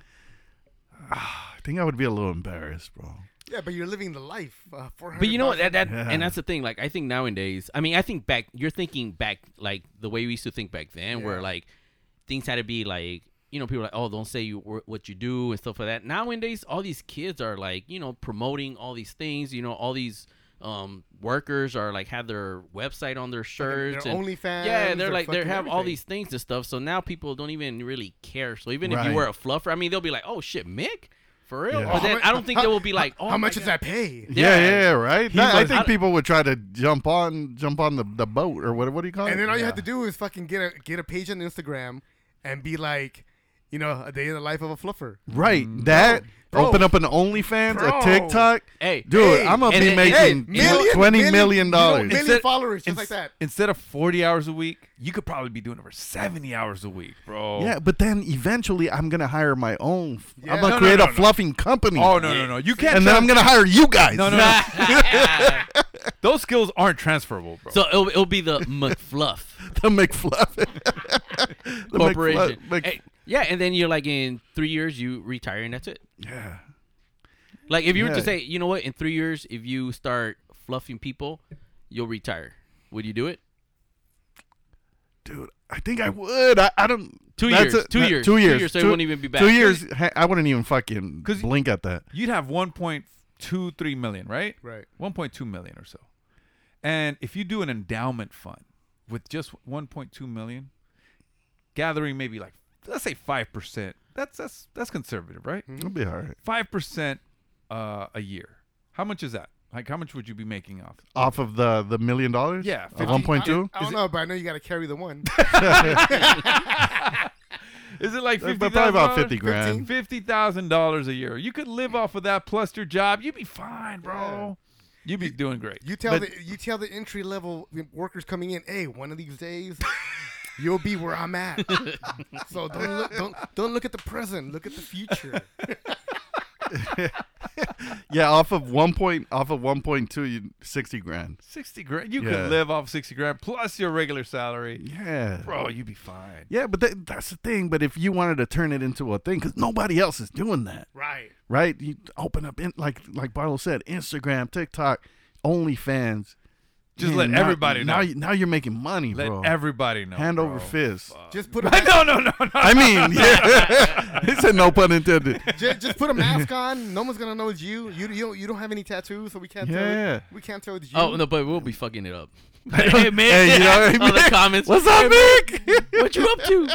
I think I would be a little embarrassed, bro.
Yeah, but you're living the life. 400
But you know what?
bucks.
And that's the thing. Like, I think nowadays, I mean, I think back, you're thinking back, like the way we used to think back then, where like things had to be like, you know, people are like, oh, don't say what you do and stuff like that. Nowadays, all these kids are like, you know, promoting all these things. You know, all these workers are like have their website on their shirts,
their
and
OnlyFans,
yeah, they're
their
like they
fucking
have all
everything.
these things and stuff. So now people don't even really care. So even if
Right.
you were a fluffer, I mean, they'll be like, oh shit, Mick, for real.
Yeah.
But then I don't think they will be like, oh,
how
my
much does
God.
that pay?
Yeah, right. I
was-
think people would try to jump on the boat or what do you call it?
And then all you have to do is fucking get a page on Instagram and be like, You know, a day in the life of a fluffer.
Right. That.
Bro.
Open up an OnlyFans,
Bro.
a TikTok.
Hey,
Dude,
hey,
I'm going to
and-
be
and-
making
million-
$20 million.
Million followers, just like that.
Instead of 40 hours a week, you could probably be doing over 70 hours a week, bro.
Yeah, but then eventually I'm going to hire my own.
Yeah.
I'm going to
No,
create
no,
a
no.
fluffing company.
Oh, no. You can't.
And then I'm going to hire you guys.
No. Those skills aren't transferable, bro.
So it'll be the McFluff
The McFluff. The
Corporation.
McFluff-
Hey, yeah, and then you're like in 3 years you retire and that's it.
Yeah.
Like if you were
Yeah.
to say, you know what, in 3 years if you start fluffing people, you'll retire. Would you do it?
Dude, I think I would. I don't.
2
that's
years.
it.
2
No,
years.
2 years.
2 years. So it
Two-
wouldn't even be bad.
2 years. I wouldn't even fucking
'Cause
blink at that.
You'd have 1.23 million, right?
Right.
1.2 million or so. And if you do an endowment fund with just 1.2 million, gathering maybe like, let's say 5%. That's conservative, right?
It'll be all right.
5% a year. How much is that? Like, how much would you be making off?
Off of the $1 million?
Yeah,
Of
50
1.2?
I don't know, but I know you got to carry the one.
Is it like $50,000?
But probably about 50 grand.
$50,000 a year. You could live off of that plus your job. You'd be fine, bro. You'd be doing great.
You tell the entry level workers coming in, hey, one of these days you'll be where I'm at. So don't look at the present, look at the future.
Yeah, off of 1.2, 60 grand.
60 grand. You
Yeah.
could live off 60 grand plus your regular salary.
Yeah.
Bro, you'd be fine.
Yeah, but that's the thing. But if you wanted to turn it into a thing, because nobody else is doing that, right? You open up, like Barlow said, Instagram, TikTok, OnlyFans.
Just
Man,
let everybody know.
Now you're making money,
Let
bro.
everybody know.
Hand
bro.
over fist.
Just put a
No.
I mean, yeah. He said no pun intended.
just put a mask on. No one's gonna know it's you. You don't have any tattoos, so we can't
Yeah.
tell it's you.
Oh no, but we'll be fucking it up. Hey man,
Hey, you know, hey,
all the
Mick.
comments.
What's up, Mick?
What you up to?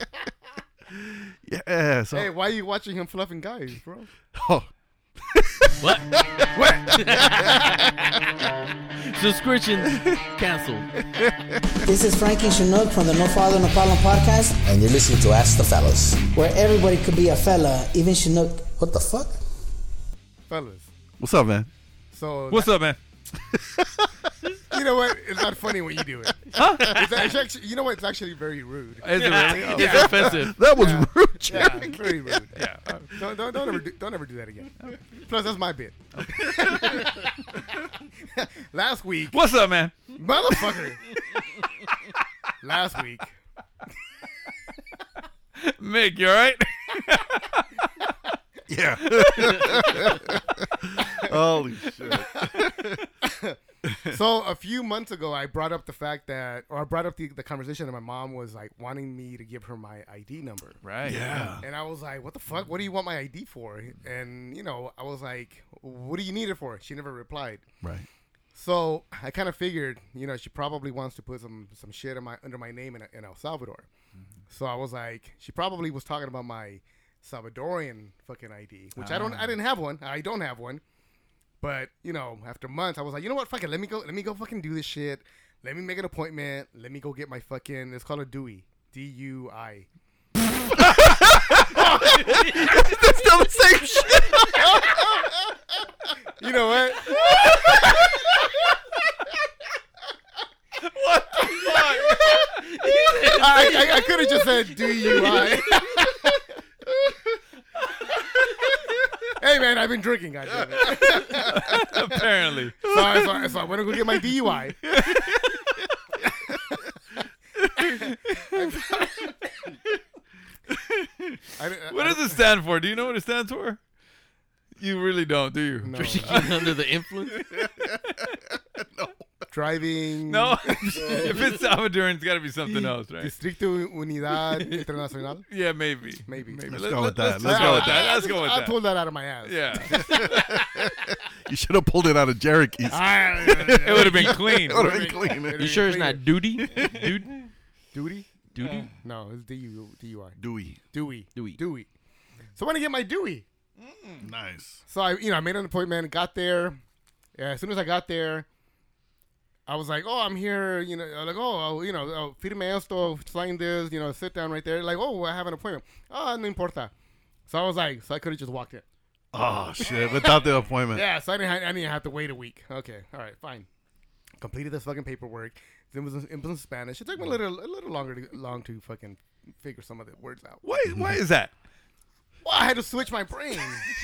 Yeah. So,
Hey, why are you watching him fluffing guys, bro?
oh,
What? Subscription canceled.
This is Frankie Chinook from the No Father, No Problem podcast,
And you're listening to Ask the Fellas.
where everybody could be a fella, even Chinook.
What the fuck?
Fellas.
what's up, man?
So
What's up, man?
you know what? It's not funny when you do it. Huh? It's actually, you know what? It's actually very rude.
Is it really? Oh.
It's offensive.
That was rude.
Yeah, very rude.
Yeah.
Don't ever do that again. Plus, that's my bit. Last week,
What's up, man?
motherfucker. Last week,
Mick, you all right?
Yeah. Holy shit.
so a few months ago, I brought up the fact that, or I brought up the conversation that my mom was like wanting me to give her my ID number.
Right.
Yeah.
And I was like, what the fuck? What do you want my ID for? And, you know, I was like, what do you need it for? She never replied.
Right.
So I kind of figured, you know, she probably wants to put some shit under my name in El Salvador. Mm-hmm. So I was like, she probably was talking about my Salvadorian fucking ID, which I didn't have one. I don't have one. But, you know, after months, I was like, you know what? Fuck it. Let me go fucking do this shit. Let me make an appointment. Let me go get my fucking, it's called a DUI. DUI.
That's still the same shit.
You know what?
What the fuck?
I could have just said DUI. Hey man, I've been drinking, goddammit.
Apparently.
So I went to go get my DUI.
What does it stand for? Do you know what it stands for? You really don't, do you?
No.
Under the influence.
Driving.
No. If it's Salvadoran, it's got to be something else, right?
Distrito Unidad Internacional.
Yeah, maybe.
Maybe.
Let's go with that.
Let's go with that. Let's go with
I
that.
pulled that out of my ass.
Yeah.
You should have pulled it out of Cherokee's.
It would have been clean.
It would have been clean.
You sure it's not duty? Duty?
Duty?
Duty?
No, it's DUI.
Dewey.
Dewey. So I want to get my Dewey.
Nice.
So I made an appointment, got there. Yeah, as soon as I got there, I was like, oh, I'm here, you know, like, firme esto, sign this, you know, sit down right there. Like, oh, I have an appointment. Oh, no importa. So I was like, so I could have just walked in.
Oh, shit, without the appointment.
Yeah, so I didn't have to wait a week. Okay, all right, fine. Completed this fucking paperwork. It was in Spanish. It took me a little long to fucking figure some of the words out.
Why is that?
Well, I had to switch my brain.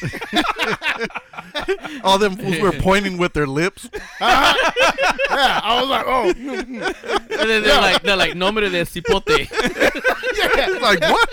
All them fools were pointing with their lips.
Yeah, I was like, oh.
And then they're like, nombre de cipote.
Yeah.
Like, what?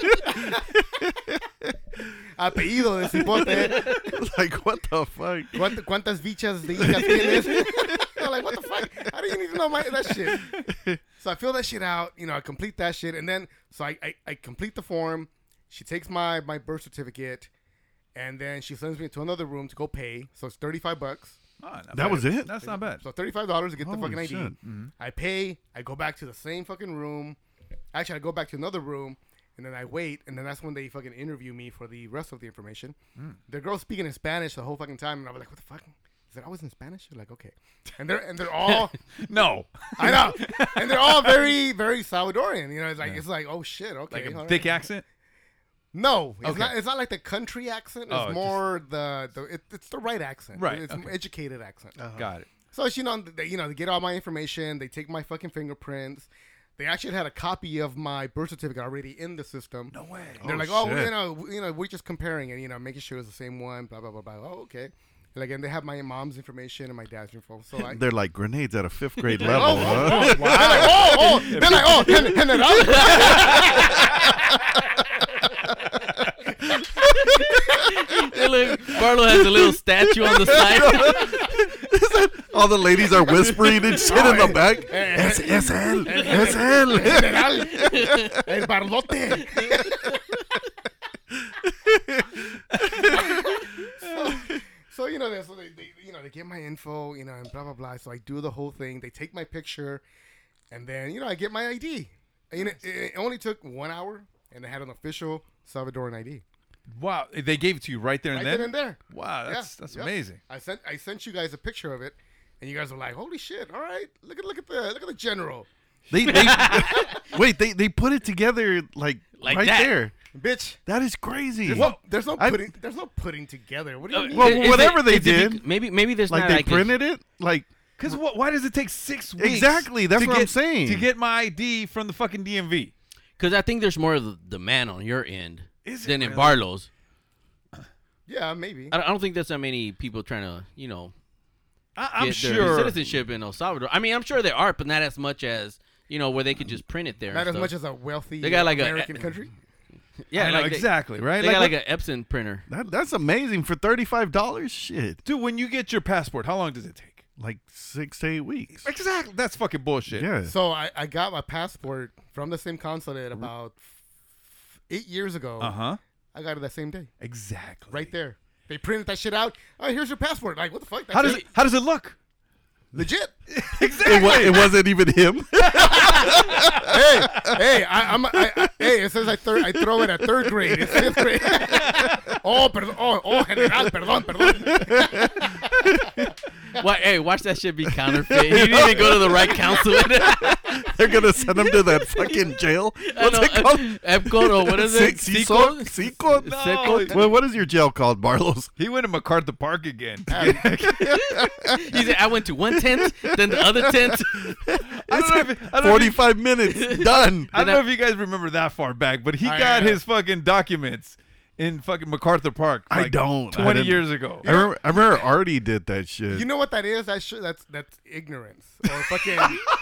Apellido de cipote.
Like, what the fuck?
¿Cuántas bichas de hijas tienes? I'm like, what the fuck? How do you need to know that shit? So I fill that shit out. You know, I complete that shit. And then, so I complete the form. She takes my birth certificate. And then she sends me to another room to go pay. So it's $35.
That was it?
That's not bad.
So $35 to get the
Holy
fucking ID.
shit.
Mm-hmm.
I pay. I go back to the same fucking room. Actually, I go back to another room. And then I wait. And then that's when they fucking interview me for the rest of the information. The girl's speaking in Spanish the whole fucking time. And I was like, what the fuck? Is it always in Spanish? You're like, okay. And they're all...
No.
I know. And they're all very, very Salvadorian. You know, it's like oh, shit. Okay.
Like a thick accent?
No, it's
Okay.
not. It's not like the country accent. It's more it's the right accent.
Right,
It's an educated accent.
Got it.
So they get all my information. They take my fucking fingerprints. They actually had a copy of my birth certificate already in the system.
No way.
They're like,
shit.
we're just comparing it. You know, making sure it's the same one. Blah blah blah blah. Oh, okay. Like, and they have my mom's information and my dad's info. So
They're like grenades at a 5th grade level, huh?
Oh, wow. They're like, general.
Barlow has a little statue on the side.
All the ladies are whispering and shit in the back. Es él.
El barlote. So you know, they get my info, you know, and blah blah blah. So I do the whole thing. They take my picture, and then I get my ID. And it only took 1 hour, and I had an official Salvadoran ID.
Wow, they gave it to you right there and
Right
then?
then and there.
Wow, that's amazing.
I sent you guys a picture of it, and you guys were like, "Holy shit! All right, look at the general."
They wait. They put it together like right
that.
there,
bitch.
That is crazy.
There's no putting together. What do you mean?
Well, whatever they did,
maybe there's
like
not
they
like
printed it like.
Because why does it take 6 weeks?
Exactly, that's what I'm saying.
To get my ID from the fucking DMV.
Because I think there's more of the demand on your end than in
really?
Barlow's.
Yeah, maybe.
I don't think there's that many people trying to,
I'm
get their
sure
citizenship in El Salvador. I mean, I'm sure there are, but not as much as, where they could just print it there.
Not as
stuff.
much as a wealthy
they got like
American country.
Yeah,
I know,
like
exactly, right?
They
Like
got
what-
like an Epson printer.
That's amazing for $35. Shit,
Dude, when you get your passport, how long does it take?
like 6 to 8 weeks.
Exactly. That's fucking bullshit.
Yeah.
So I got my passport from the same consulate about 8 years ago.
Uh-huh.
I got it that same day.
Exactly.
Right there. They printed that shit out. Oh, here's your passport. Like, what the fuck?
How does it look?
Legit.
Exactly.
It wasn't even him.
hey, it says I throw it at 3rd grade. It's 5th grade. General, perdón.
Hey, watch that shit be counterfeit. He didn't even go to the right consulate.
They're gonna send him to that fucking jail. What's it called?
Epcot, what is it?
Seacon?
Seacon?
Well, what is your jail called, Barlow's?
He went to MacArthur Park again.
He said, I went to one tent, then the other tent.
I don't know if
45 minutes, done.
I don't know if you guys remember that far back, but he got his fucking documents in fucking MacArthur Park.
I
like
don't.
20 years ago.
I remember Artie did that shit.
You know what that is? That's ignorance. Or fucking.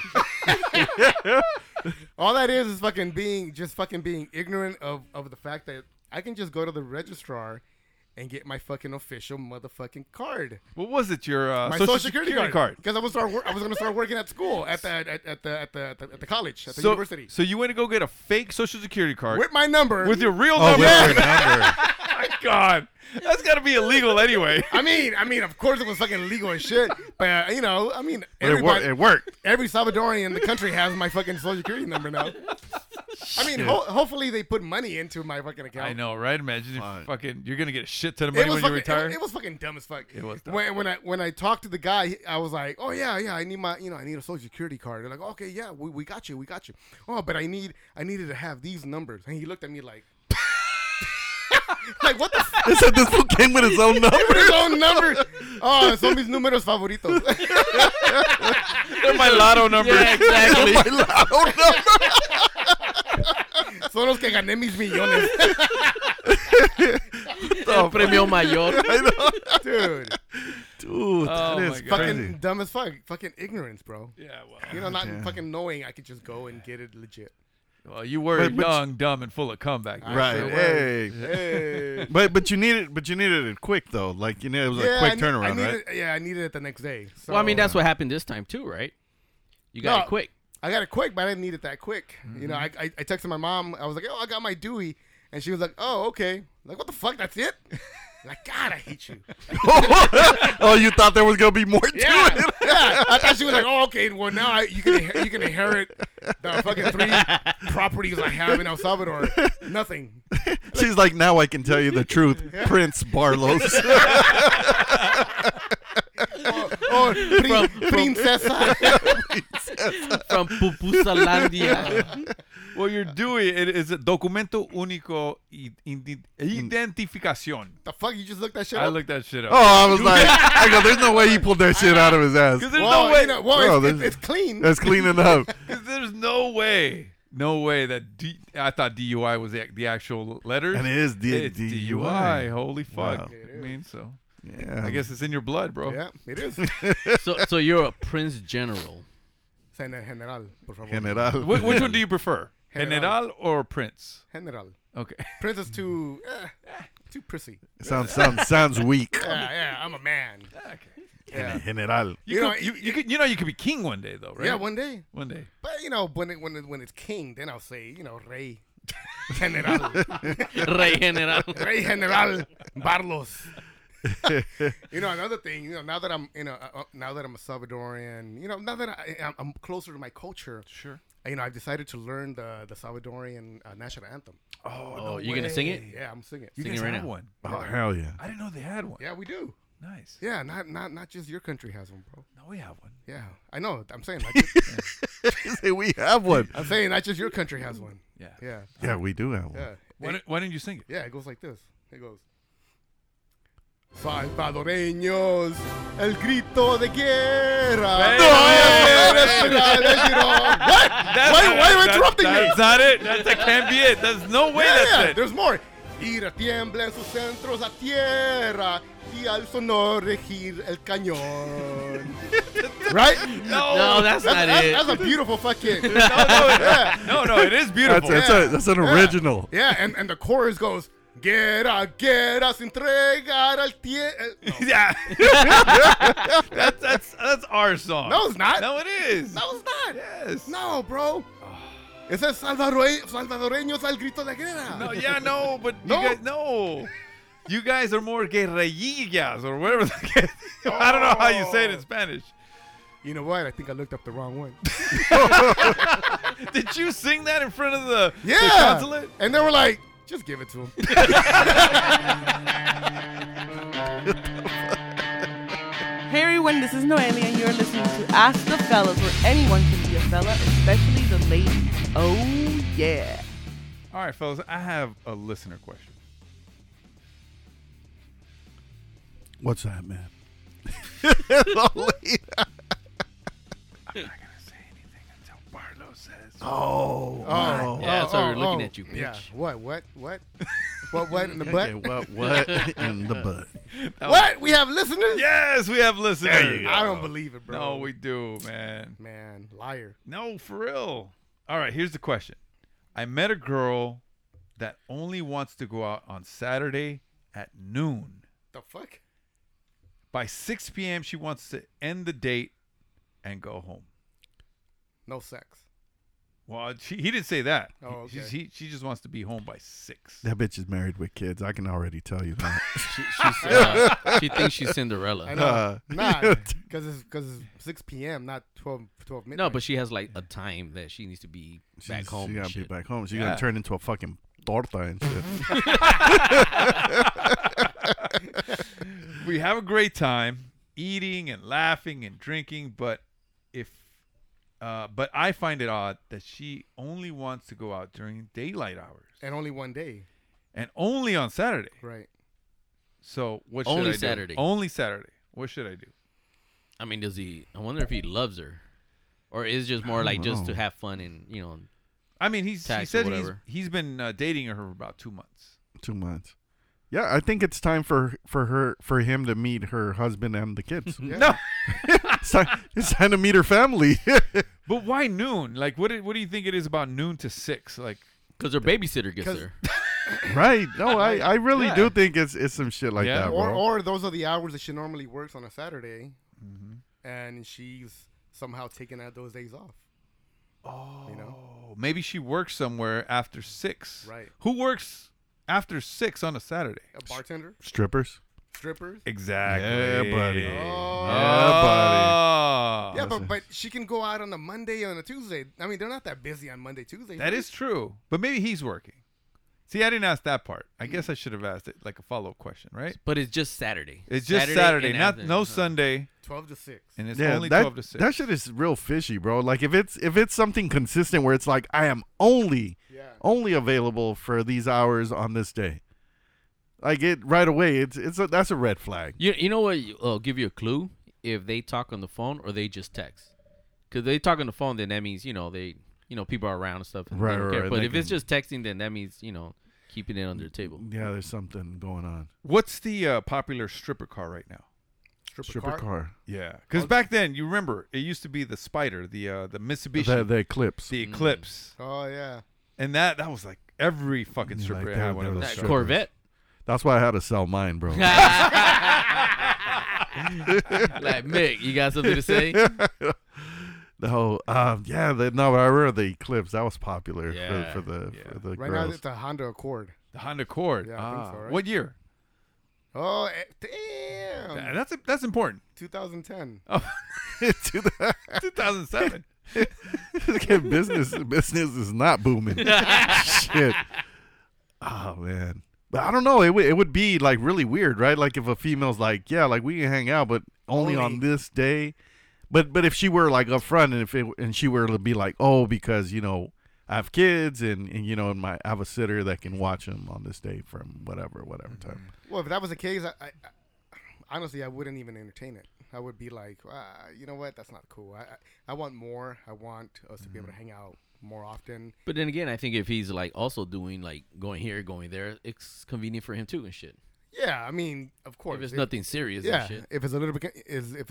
All that is fucking being ignorant of the fact that I can just go to the registrar and get my fucking official motherfucking card.
What was it? Your
my social security card? Because I was going to start working at school at the college at the university.
So you went to go get a fake social security card
with my number,
with your real number.
With your number.
My God, that's got to be illegal anyway.
I mean, of course it was fucking illegal as shit. But
it worked.
Every Salvadorian in the country has my fucking social security number now. I mean, hopefully they put money into my fucking account.
I know, right? Imagine if you're gonna get a shit ton of money when you retire.
It was fucking dumb as fuck.
It was dumb.
When I talked to the guy, I was like, oh yeah, I need I need a social security card. They're like, okay, yeah, we got you. Oh, but I needed to have these numbers. And he looked at me like, like what the?
They said this fool came with his own number.
Oh, son mis números favoritos.
They're my lotto numbers.
Yeah, exactly.
My lotto number.
Son los que gané mis millones.
El premio mayor.
Dude,
that is
fucking dumb as fuck. Fucking ignorance, bro.
Yeah, well.
You know, not fucking knowing I could just go and get it legit.
Well, you were young, dumb, and full of comeback.
Right.
Sure
Hey. But you needed it quick though. Like it was a quick turnaround, right?
Yeah, I needed it the next day. So,
Well, I mean, that's what happened this time too, right? You got it quick.
I got it quick, but I didn't need it that quick. You know, I texted my mom. I was like, I got my Dewey. And she was like, oh, okay. Like, what the fuck? That's it? Like, God, I hate you.
Oh, you thought there was going to be more to it?
Yeah. I thought she was like, oh, okay. Well, now you can inherit the fucking 3 properties I have in El Salvador. Nothing.
She's like, now I can tell you the truth. Prince Barlos.
Princesa.
From Pupusalandia.
Well, your Dewey is a documento único identificación.
The fuck? You just looked that shit up?
I looked that shit up.
Oh, I was like, there's no way he pulled that shit out of his ass.
Because there's no way.
It's clean.
That's clean enough.
Because there's no way that I thought DUI was the actual letters.
And it is
it's
DUI.
Holy fuck.
Wow.
I mean, so.
Yeah.
I guess it's in your blood, bro.
Yeah, it is.
So you're a Prince General.
General, por favor.
General.
Which one do you prefer? General or Prince?
General.
Okay.
Prince is too prissy.
Sounds weak.
Yeah, I'm a man.
Okay.
Yeah.
General.
You could be king one day though, right?
Yeah, one day.
One day.
But when it's king, then I'll say, rey. General.
Rey General.
Rey General Barlos. Another thing, now that I'm now that I'm a Salvadorian, now that I'm closer to my culture.
Sure.
I've decided to learn the Salvadorian national anthem.
Oh,
you're gonna sing it?
Yeah, I'm singing it.
You
Sing
guys
it right
have
now.
one.
Oh, hell yeah.
I didn't know they had one.
Yeah, we do.
Nice.
Yeah, not just your country has one, bro.
No, we have one.
Yeah, I know. I'm saying
You say we have one.
I'm saying not just your country has one.
Yeah.
Yeah.
Yeah, we do have one.
Yeah.
Why didn't you sing it?
Yeah, it goes like this. It goes. Salvadoreños, el grito de guerra. What? Why are you interrupting me?
That's not it. That can't be it. There's no way that's it.
There's more. Ira tiembla en sus centros a tierra y al sonor regir el cañón. Right?
No, that's not it.
That's a beautiful fucking.
No, it is beautiful.
That's an original.
Yeah, and the chorus goes. Guerra, sin entregar al tierra. No.
Yeah. that's our song.
No, it's not.
No, it is.
No, it's not.
Yes.
No, bro. Ese es salvadoreños al grito de guerra.
No, yeah, no, but
No?
you guys, no. You guys are more guerrillas or whatever. I don't know how you say it in Spanish.
You know what? I think I looked up the wrong one.
Did you sing that in front of the consulate?
And they were like, just give it to him.
Hey everyone, this is Noelia, and you're listening to Ask the Fellas, where anyone can be a fella, especially the ladies. Oh, yeah.
All right, fellas, I have a listener question.
What's that, man?
I'm not going to say anything until Barlow says.
Oh.
Yeah, that's why we're looking at you, bitch.
Yeah. What in the butt?
Okay, what in the butt?
What? We have listeners?
Yes, we have listeners.
I don't believe it, bro.
No, we do, man.
Man, liar.
No, for real. All right, here's the question. I met a girl that only wants to go out on Saturday at noon.
The fuck?
By 6 p.m., she wants to end the date and go home.
No sex.
Well, he didn't say that.
Oh, okay.
She just wants to be home by 6.
That bitch is married with kids. I can already tell you that.
She thinks she's Cinderella.
I know. Nah, because it's 6 p.m., not 12 midnight.
No, but she has like a time that she needs to be back home.
She
and
gotta be
shit.
back home. She's gonna turn into a fucking torta and shit.
We have a great time eating and laughing and drinking, but I find it odd that she only wants to go out during daylight hours.
And only one day.
And only on Saturday.
Right.
So what should I do?
Only Saturday.
Only Saturday. What should I do?
I mean, I wonder if he loves her, or is it just more like just to
know.
have fun and
I mean, he
Tax
said
or whatever.
he's been dating her for about 2 months.
2 months. Yeah, I think it's time for him to meet her husband and the kids.
No,
it's time to meet her family.
but why noon? Like, what do you think it is about noon to 6? Like,
because her babysitter gets there.
Right? No, I really do think it's some shit like that, bro.
Or those are the hours that she normally works on a Saturday, and she's somehow taking those days off.
Oh,
you know,
maybe she works somewhere after 6.
Right.
Who works after 6 on a Saturday?
A bartender,
Strippers.
Exactly.
Yeah, buddy.
Oh.
Yeah, buddy.
Yeah, but she can go out on a Monday and a Tuesday. I mean, they're not that busy on Monday, Tuesday.
That is true. But maybe he's working. See, I didn't ask that part. I guess I should have asked it like a follow-up question, right?
But it's just Saturday.
It's just Saturday, no Sunday.
12 to 6.
And it's only 12 to 6.
That shit is real fishy, bro. Like if it's something consistent where it's like I am only available for these hours on this day. Like it right away, that's a red flag.
You know what? I'll give you a clue. If they talk on the phone or they just text, because they talk on the phone, then that means people are around and stuff. And
Right,
they don't care.
right.
But if it's just texting, then that means keeping it under the table.
Yeah, there's something going on.
What's the popular stripper car right now?
Stripper car.
Yeah, because back then, you remember, it used to be the Spider, the Mitsubishi,
the Eclipse,
the Eclipse.
Oh yeah,
and that was like every fucking stripper
like
had one of those.
That Corvette.
That's why I had to sell mine, bro.
Like Mick, you got something to say?
No, I remember the Eclipse. That was popular for the
right
girls.
now it's a Honda Accord.
The Honda Accord.
Yeah, I think so, right?
What year?
Oh, damn.
That's important.
2010.
Oh, 2007.
Business is not booming. Shit. Oh man. But I don't know. It would be like really weird, right? Like if a female's like, yeah, like we can hang out, but only on this day. But if she were like upfront and she were to be like, oh, because I have kids and I have a sitter that can watch them on this day from whatever time.
Well, if that was the case, I honestly I wouldn't even entertain it. I would be like, you know what? That's not cool. I want more. I want us to be able to hang out more often.
But then again, I think if he's like also doing like going here, going there, it's convenient for him too and shit.
Yeah, I mean, of course.
If it's nothing serious,
yeah.
And shit.
If it's a little bit,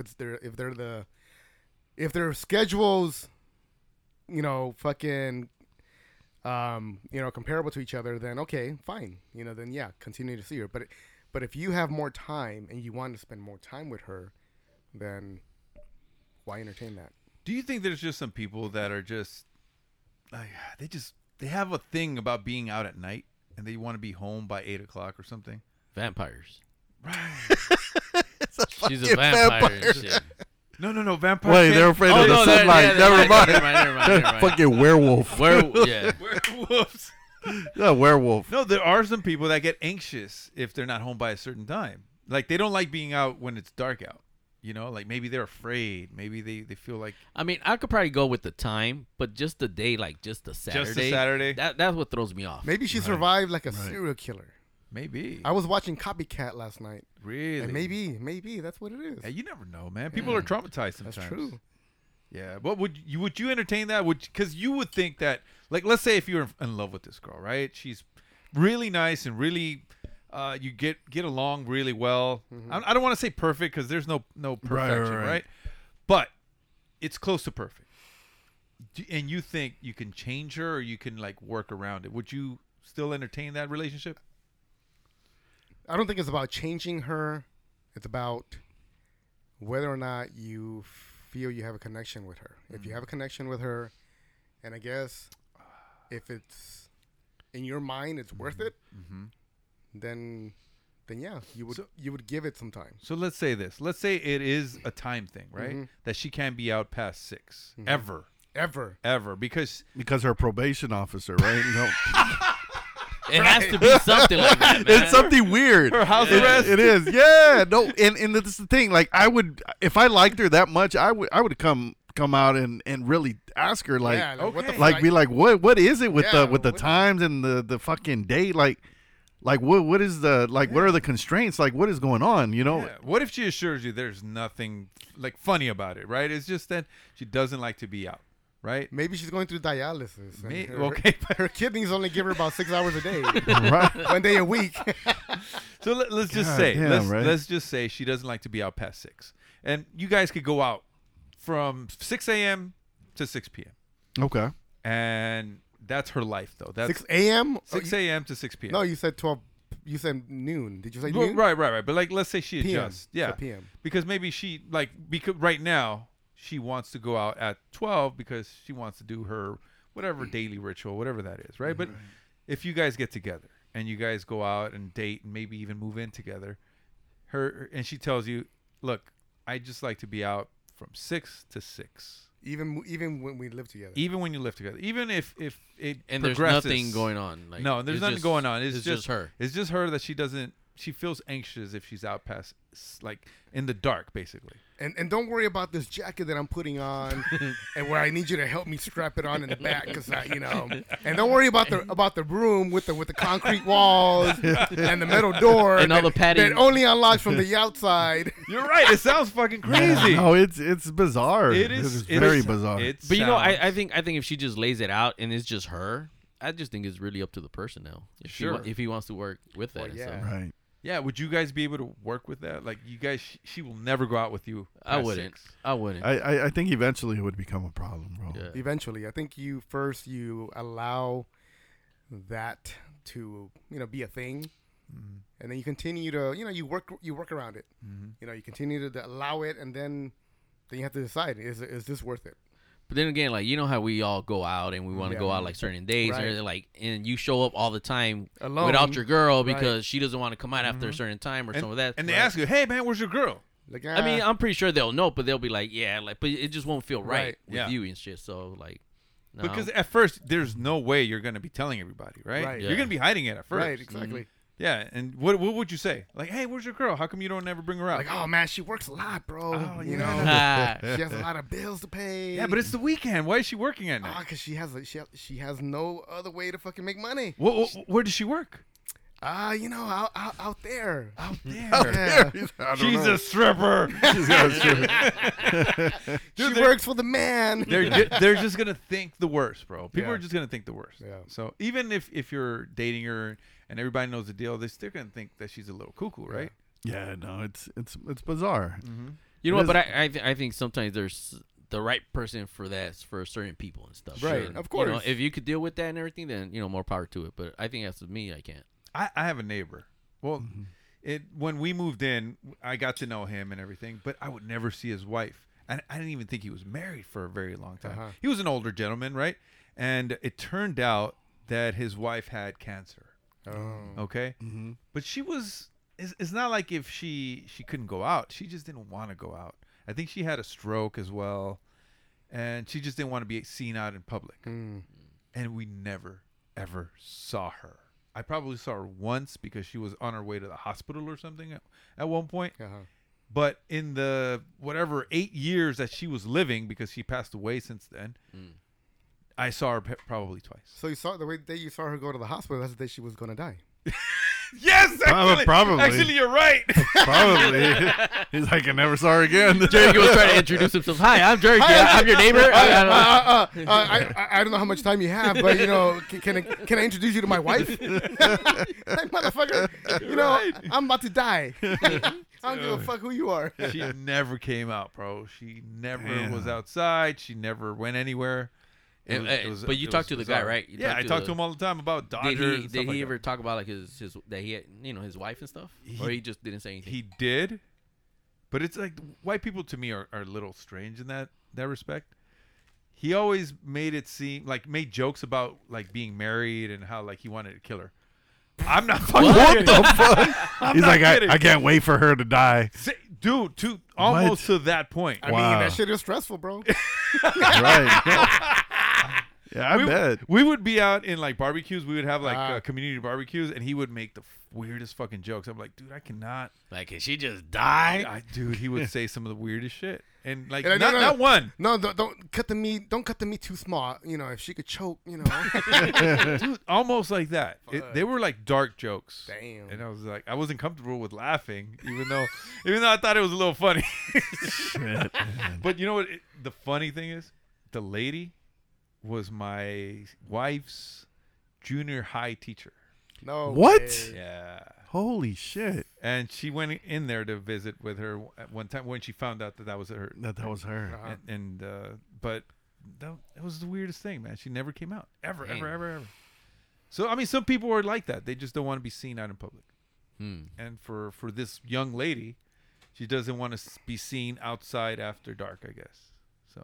if their schedules, fucking, comparable to each other, then okay, fine. Then yeah, continue to see her. But if you have more time and you want to spend more time with her, then why entertain that?
Do you think there's just some people that are just like they have a thing about being out at night and they want to be home by 8 o'clock or something?
Vampires.
Right.
She's a vampire and shit.
No, vampire.
Wait, they're afraid of the sunlight. Never mind. Fucking werewolf.
Werewolves.
Yeah, werewolf.
No, there are some people that get anxious if they're not home by a certain time. Like they don't like being out when it's dark out. Like maybe they're afraid. Maybe they feel like.
I mean, I could probably go with the time, but just the day, like just the Saturday.
Just the Saturday.
That's what throws me off.
Maybe she survived like a serial killer.
Maybe.
I was watching Copycat last night.
Really?
And maybe that's what it is.
Yeah, you never know, man. People are traumatized sometimes.
That's true.
Yeah, but would you entertain that? Because you would think that, like, let's say if you're in love with this girl, right? She's really nice and really, you get along really well. Mm-hmm. I don't want to say perfect because there's no perfection, right? But it's close to perfect. And you think you can change her or you can like work around it? Would you still entertain that relationship?
I don't think it's about changing her. It's about whether or not you feel you have a connection with her. If you have a connection with her And I guess if it's in your mind, it's worth it. Then yeah, you would give it some time.
So let's say this. Let's say it is a time thing, right? That she can't be out past 6 ever. Because
her probation officer, right? No.
It has to be something like that, man.
It's something weird.
Her house arrest.
It is. Yeah. No. And that's the thing. Like, I would, if I liked her that much, I would come out and really ask her, like,
what the
like,
fuck?
be like, what is it with the times and the fucking date? Like what is the what are the constraints? Like, what is going on? You know?
Yeah. What if she assures you there's nothing like funny about it, right? It's just that she doesn't like to be out, right?
Maybe she's going through dialysis.
Okay,
her kidneys only give her about 6 hours a day,
Right.
1 day a week.
So let's just
God
say,
damn, right?
let's just say she doesn't like to be out past 6, and you guys could go out from 6 a.m. to 6 p.m.
Okay.
And that's her life, though. That's
6 a.m.
6 a.m. to 6 p.m.
No, you said 12. You said noon. Did you say
Well,
noon?
right. But like, let's say she
PM.
adjusts. Yeah,
So PM.
because maybe she because right now she wants to go out at 12 because she wants to do her whatever daily ritual, whatever that is, right? But if you guys get together and you guys go out and date and maybe even move in together, and she tells you, "Look, I just like to be out from 6 to 6."
Even when we live together.
Even when you live together. Even if it
And
progresses.
there's nothing going on. Like,
No, there's
it's
nothing
just-
going on.
It's just her.
It's just her that she feels anxious if she's out past, like, in the dark, basically.
And don't worry about this jacket that I'm putting on, and where I need you to help me strap it on in the back, because And don't worry about the room with the concrete walls and the metal door
And all the padding.
that only unlocks from the outside.
You're right. It sounds fucking crazy.
No, it's bizarre.
It is
very bizarre.
But you know, I think if she just lays it out and it's just her, I just think it's really up to the person now. If he wants to work with that.
Well,
and
yeah.
stuff.
Right.
Yeah, would you guys be able to work with that? Like, you guys, she will never go out with you.
I wouldn't.
6.
I wouldn't.
I think eventually it would become a problem, bro.
Yeah.
Eventually, I think you allow that to be a thing, and then you continue to you work around it. You continue to allow it, and then you have to decide, is this worth it?
But then again, like, you know how we all go out and we want to go out like certain days,
Right.
and you show up all the time
Alone.
without your girl because
Right.
she doesn't want to come out after a certain time or something like that.
And they ask you, "Hey, man, where's your girl?"
Like,
I mean, I'm pretty sure they'll know, but they'll be like, yeah, like, but it just won't feel right,
Right.
with
Yeah.
you and shit. So like, no.
Because at first, there's no way you're going to be telling everybody, right?
Right.
You're
Yeah.
going to be hiding it at first.
right, exactly.
Yeah, and what would you say? Like, "Hey, where's your girl? How come you don't ever bring her out?"
Like, oh man, she works a lot, bro.
Oh,
you
yeah.
know, she has a lot of bills to pay.
Yeah, but it's the weekend. Why is she working at night?
because she has no other way to fucking make money.
Where does she work?
Out there.
Out there.
Yeah.
She's a stripper.
She works for the man.
They're just gonna think the worst, bro. People
Yeah.
are just gonna think the worst.
Yeah.
So even if you're dating her and everybody knows the deal, they're still gonna think that she's a little cuckoo, right?
Yeah, no, it's bizarre.
you know
It
what?
is-
But I think sometimes there's the right person for that for certain people and stuff.
Right,
And,
of
you know,
course.
if you could deal with that and everything, then more power to it. But I think that's with me, I can't.
I have a neighbor. Well, when we moved in, I got to know him and everything, but I would never see his wife. And I didn't even think he was married for a very long time.
Uh-huh.
He was an older gentleman, right? And it turned out that his wife had cancer.
Oh.
Okay? But she was... It's not like if she couldn't go out. She just didn't want to go out. I think she had a stroke as well. And she just didn't want to be seen out in public. And we never, ever saw her. I probably saw her once because she was on her way to the hospital or something at one point.
Uh-huh.
But in the 8 years that she was living, because she passed away since then, I saw her probably twice.
So the day you saw her go to the hospital, that's the day she was gonna die.
Yes, actually,
probably.
Actually, you're right.
Probably. He's like, I never saw her again.
Jerky was trying to introduce himself. Hi, I'm Jerky. I'm your neighbor.
I don't know how much time you have, but can I introduce you to my wife? Like, motherfucker, I'm about to die. I don't give a fuck who you are.
She never came out, bro. She never was outside. She never went anywhere.
But you talked to the guy, right?
Yeah, I talk to him all the time about Dodgers.
Did he ever talk about like his that he had, his wife and stuff, or he just didn't say anything?
He did, but it's like white people to me are a little strange in that respect. he always made jokes about like being married and how like he wanted to kill her. I'm not fucking
What the fuck? He's like, I can't wait for her to die.
Dude, almost to that point.
I mean, that shit is stressful, bro.
Right. Yeah, I bet.
We would be out in like barbecues. We would have like community barbecues, and he would make the weirdest fucking jokes. I'm like, dude, I cannot.
Like, can she just die?
Dude, he would say some of the weirdest shit, and like
And
not one.
No, don't cut the meat. Don't cut the meat too small. You know, if she could choke, you know.
Dude, almost like that. They were like dark jokes.
Damn.
And I was like, I wasn't comfortable with laughing, even though I thought it was a little funny.
Shit.
But you know what? The funny thing is, the lady was my wife's junior high teacher.
No.
What?
Way.
Yeah.
Holy shit.
And she went in there to visit with her at one time when she found out that was her.
That was her.
But it was the weirdest thing, man. She never came out. Ever. So, I mean, some people are like that. They just don't want to be seen out in public. And for this young lady, she doesn't want to be seen outside after dark, I guess. So.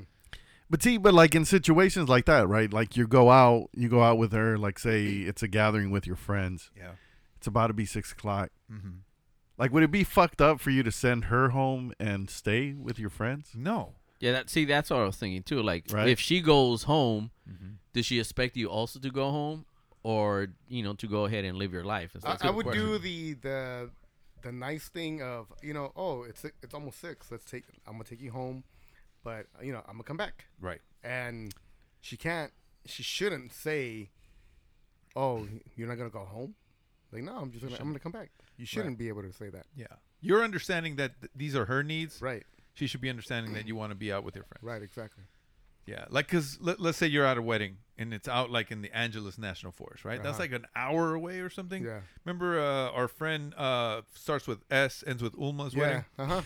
But like in situations like that, right? Like you go out with her, like say it's a gathering with your friends.
Yeah.
It's about to be 6 o'clock.
Mm-hmm.
Like, would it be fucked up for you to send her home and stay with your friends?
No.
Yeah, that's what I was thinking too. Like,
right?
If she goes home, does she expect you also to go home, or to go ahead and live your life?
I would do the nice thing of it's almost 6. I'm gonna take you home. But, I'm going to come back.
Right.
And she shouldn't say, oh, you're not going to go home? Like, no, I'm going to come back. You shouldn't be able to say that.
Yeah. You're understanding that these are her needs.
Right.
She should be understanding that you want to be out with your friends.
Right, exactly.
Yeah. Like, because let's say you're at a wedding and it's out like in the Angeles National Forest, right? That's like an hour away or something.
Yeah.
Remember our friend starts with S, ends with Ulma's wedding?
Uh-huh.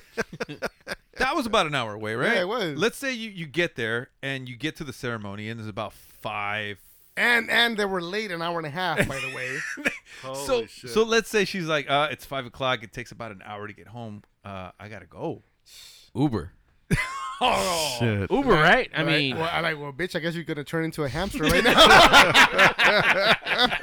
That was about an hour away, right?
Yeah, it was.
Let's say you get there and you get to the ceremony and there's about 5.
And they were late an hour and a half, by the way.
So let's say she's like, it's 5 o'clock. It takes about an hour to get home. I gotta go.
Uber.
Oh
shit.
Uber, right? I mean,
well, bitch, I guess you're gonna turn into a hamster right now.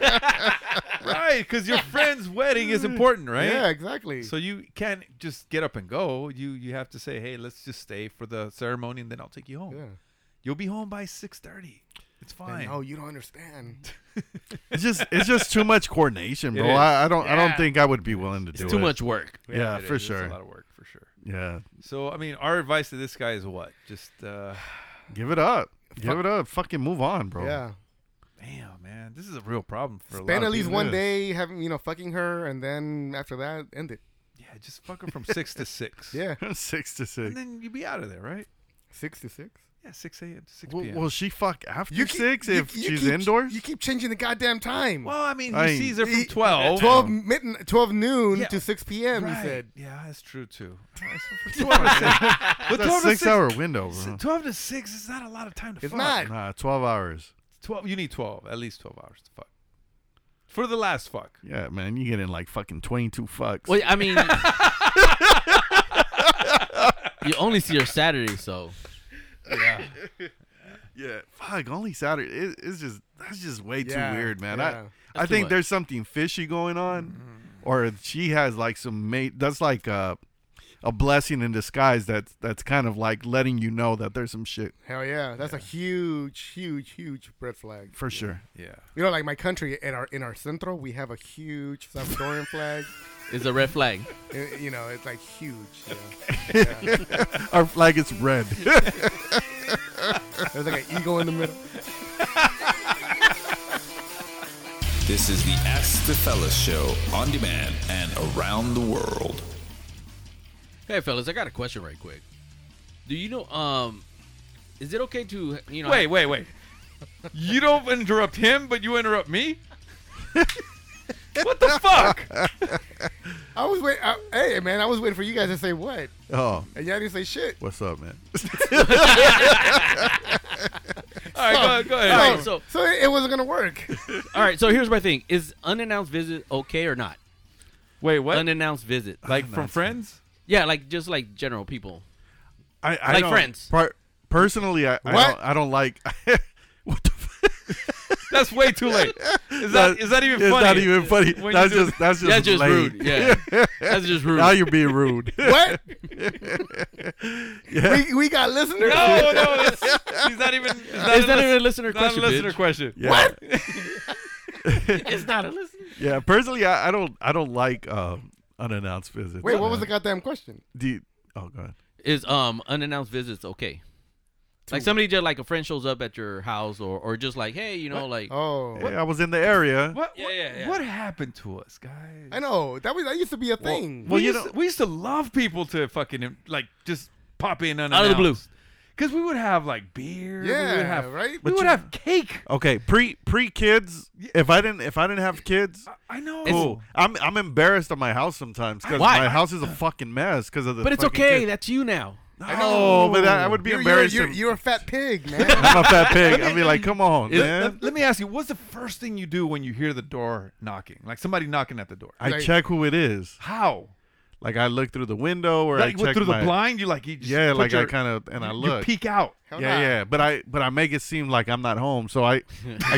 Right, because your friend's wedding is important, right?
Yeah, exactly.
So you can't just get up and go. You have to say, hey, let's just stay for the ceremony, and then I'll take you home.
Yeah.
You'll be home by 6:30. It's fine.
No, you don't understand.
It's just too much coordination, bro. I don't think I would be willing to do it.
It's too much work.
Yeah, for sure.
It's a lot of work, for sure.
Yeah.
So, I mean, our advice to this guy is what? Just
give it up. Give it up. Fucking move on, bro.
Yeah.
Damn, man, this is a real problem for a lot
Spend
of
at least
people.
one day having fucking her, and then after that, end it.
Yeah, just fuck her from 6 to 6.
Yeah,
6 to 6.
And then you be out of there, right?
6 to 6.
Yeah, 6 a.m. to 6 p.m.
Will she fuck after 6 if she's indoors?
You keep changing the goddamn time.
Well, I mean, he sees her from 12.
12 noon to 6 p.m.
Right.
You said.
Yeah, that's true too.
That's a 6 hour window, bro.
12 to 6 is not a lot of time to fuck.
It's not.
Nah, 12 hours.
12. You need 12, at least 12 hours to fuck. For the last fuck.
Yeah, man, you get in like fucking 22 fucks.
Well, I mean, you only see her Saturday, so.
Yeah.
Yeah, fuck. Only Saturday. That's just way too weird, man.
Yeah.
I think there's something fishy going on, or she has like some mate. That's like a blessing in disguise. That's kind of like letting you know that there's some shit.
Hell yeah, that's a huge red flag
For sure.
Yeah.
Like my country in our centro, we have a huge Salvadorian flag.
It's a red flag.
It's like huge. Yeah.
Our flag is red.
There's like an eagle in the middle.
This is the Ask the Fellas show on demand and around the world.
Hey, fellas, I got a question right quick. Do you know, is it okay to,
Wait. You don't interrupt him, but you interrupt me? What the fuck?
I was waiting. Hey, man, I was waiting for you guys to say what.
Oh.
And y'all didn't say shit.
What's up, man?
All right, go ahead.
All right, so
it wasn't going to work.
All right, so here's my thing. Is unannounced visit okay or not?
Wait, what?
Unannounced visit.
Like from friends?
Yeah, like just like general people.
I
like
don't-
friends.
Personally, I don't like. What the?
That's way too late. Is that even funny?
It's not even funny. That's just
rude. Yeah, that's just rude.
Now you're being rude.
What?
Yeah.
We got listeners.
No, he's not even.
It's not even a listener
Not
question.
a listener
bitch.
question.
Yeah.
What?
It's not a listener.
Yeah, personally, I don't like unannounced visits.
Wait, what was the goddamn question?
Oh, go ahead.
Is unannounced visits okay? Like somebody just like a friend shows up at your house, or just like, hey, you know, like,
Oh,
Hey, I was in the area.
What happened to us, guys?
I know that used to be a thing.
Well,
we used to love people to fucking like just pop in
out of the blue.
Because we would have like beer.
Yeah,
we would have,
right?
We would have cake.
Okay, pre kids. If I didn't have kids,
I know.
cool. I'm embarrassed at my house sometimes because
Why?
my house is a fucking mess because of the.
but it's
fucking
okay.
kids.
That's you now.
I know, but I would be embarrassed.
You're a fat pig, man.
I'm a fat pig. I'd be like, come on,
Let,
man.
let me ask you, what's the first thing you do when you hear the door knocking? Like somebody knocking at the door.
I check who it is.
How?
Like I look through the window, or
Like
I check
through
my,
the blind? You just
Yeah,
put
like
your,
I kind of and I look.
You peek out.
Yeah. But I make it seem like I'm not home, so I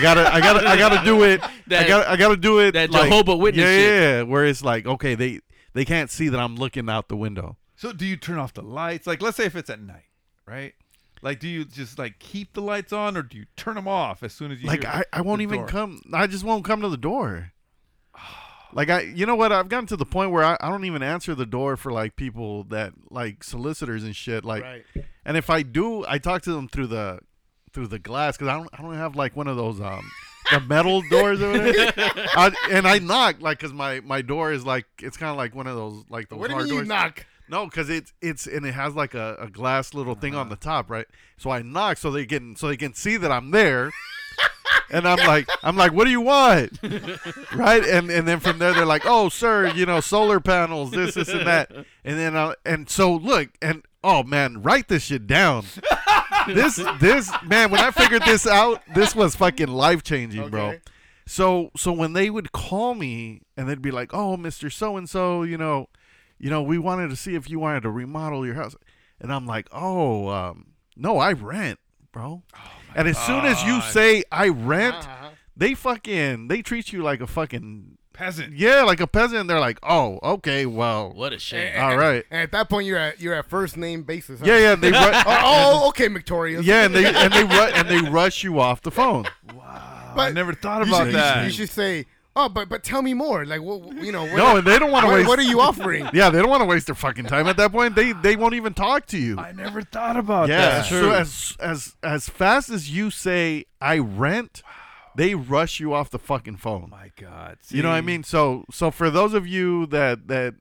gotta do it. I gotta do it.
That
like,
Jehovah Witness shit.
Yeah, where it's like, okay, they can't see that I'm looking out the window.
So do you turn off the lights? Like, let's say if it's at night, right? Like, do you just like keep the lights on, or do you turn them off as soon as you?
Like
hear
I won't
the
even
door?
come. I just won't come to the door. Like you know what? I've gotten to the point where I don't even answer the door for like people that like solicitors and shit. Like,
Right.
and if I do, I talk to them through the glass because I don't have like one of those the metal doors over there. And I knock like because my door is like it's kind of like one of those like those
What do you
hard
mean you
doors.
knock?
No, because it's and it has like a glass little thing on the top, right? So I knock so they can see that I'm there. And I'm like, what do you want? Right? And then from there, they're like, oh, sir, you know, solar panels, this and that. And then, and so look, and oh man, write this shit down. This, man, when I figured this out, this was fucking life changing, bro. So when they would call me and they'd be like, oh, Mr. So-and-so, you know, we wanted to see if you wanted to remodel your house. And I'm like, oh, no, I rent, bro. And as soon as you say I rent, they treat you like a fucking
peasant.
Yeah, like a peasant. They're like, oh, okay, well,
what a shame.
All right.
And at that point, you're at first name basis. Huh?
Yeah. They
okay, Victoria.
Yeah, and they rush you off the phone.
Wow,
But
I never thought about that.
You should say, oh, but tell me more. Like, you know.
No, and they don't want to waste.
What are you offering?
Yeah, they don't want to waste their fucking time at that point. They won't even talk to you.
I never thought about
Yeah,
that.
so as fast as you say I rent, they rush you off the fucking phone.
My God,
you know what I mean? So for those of you that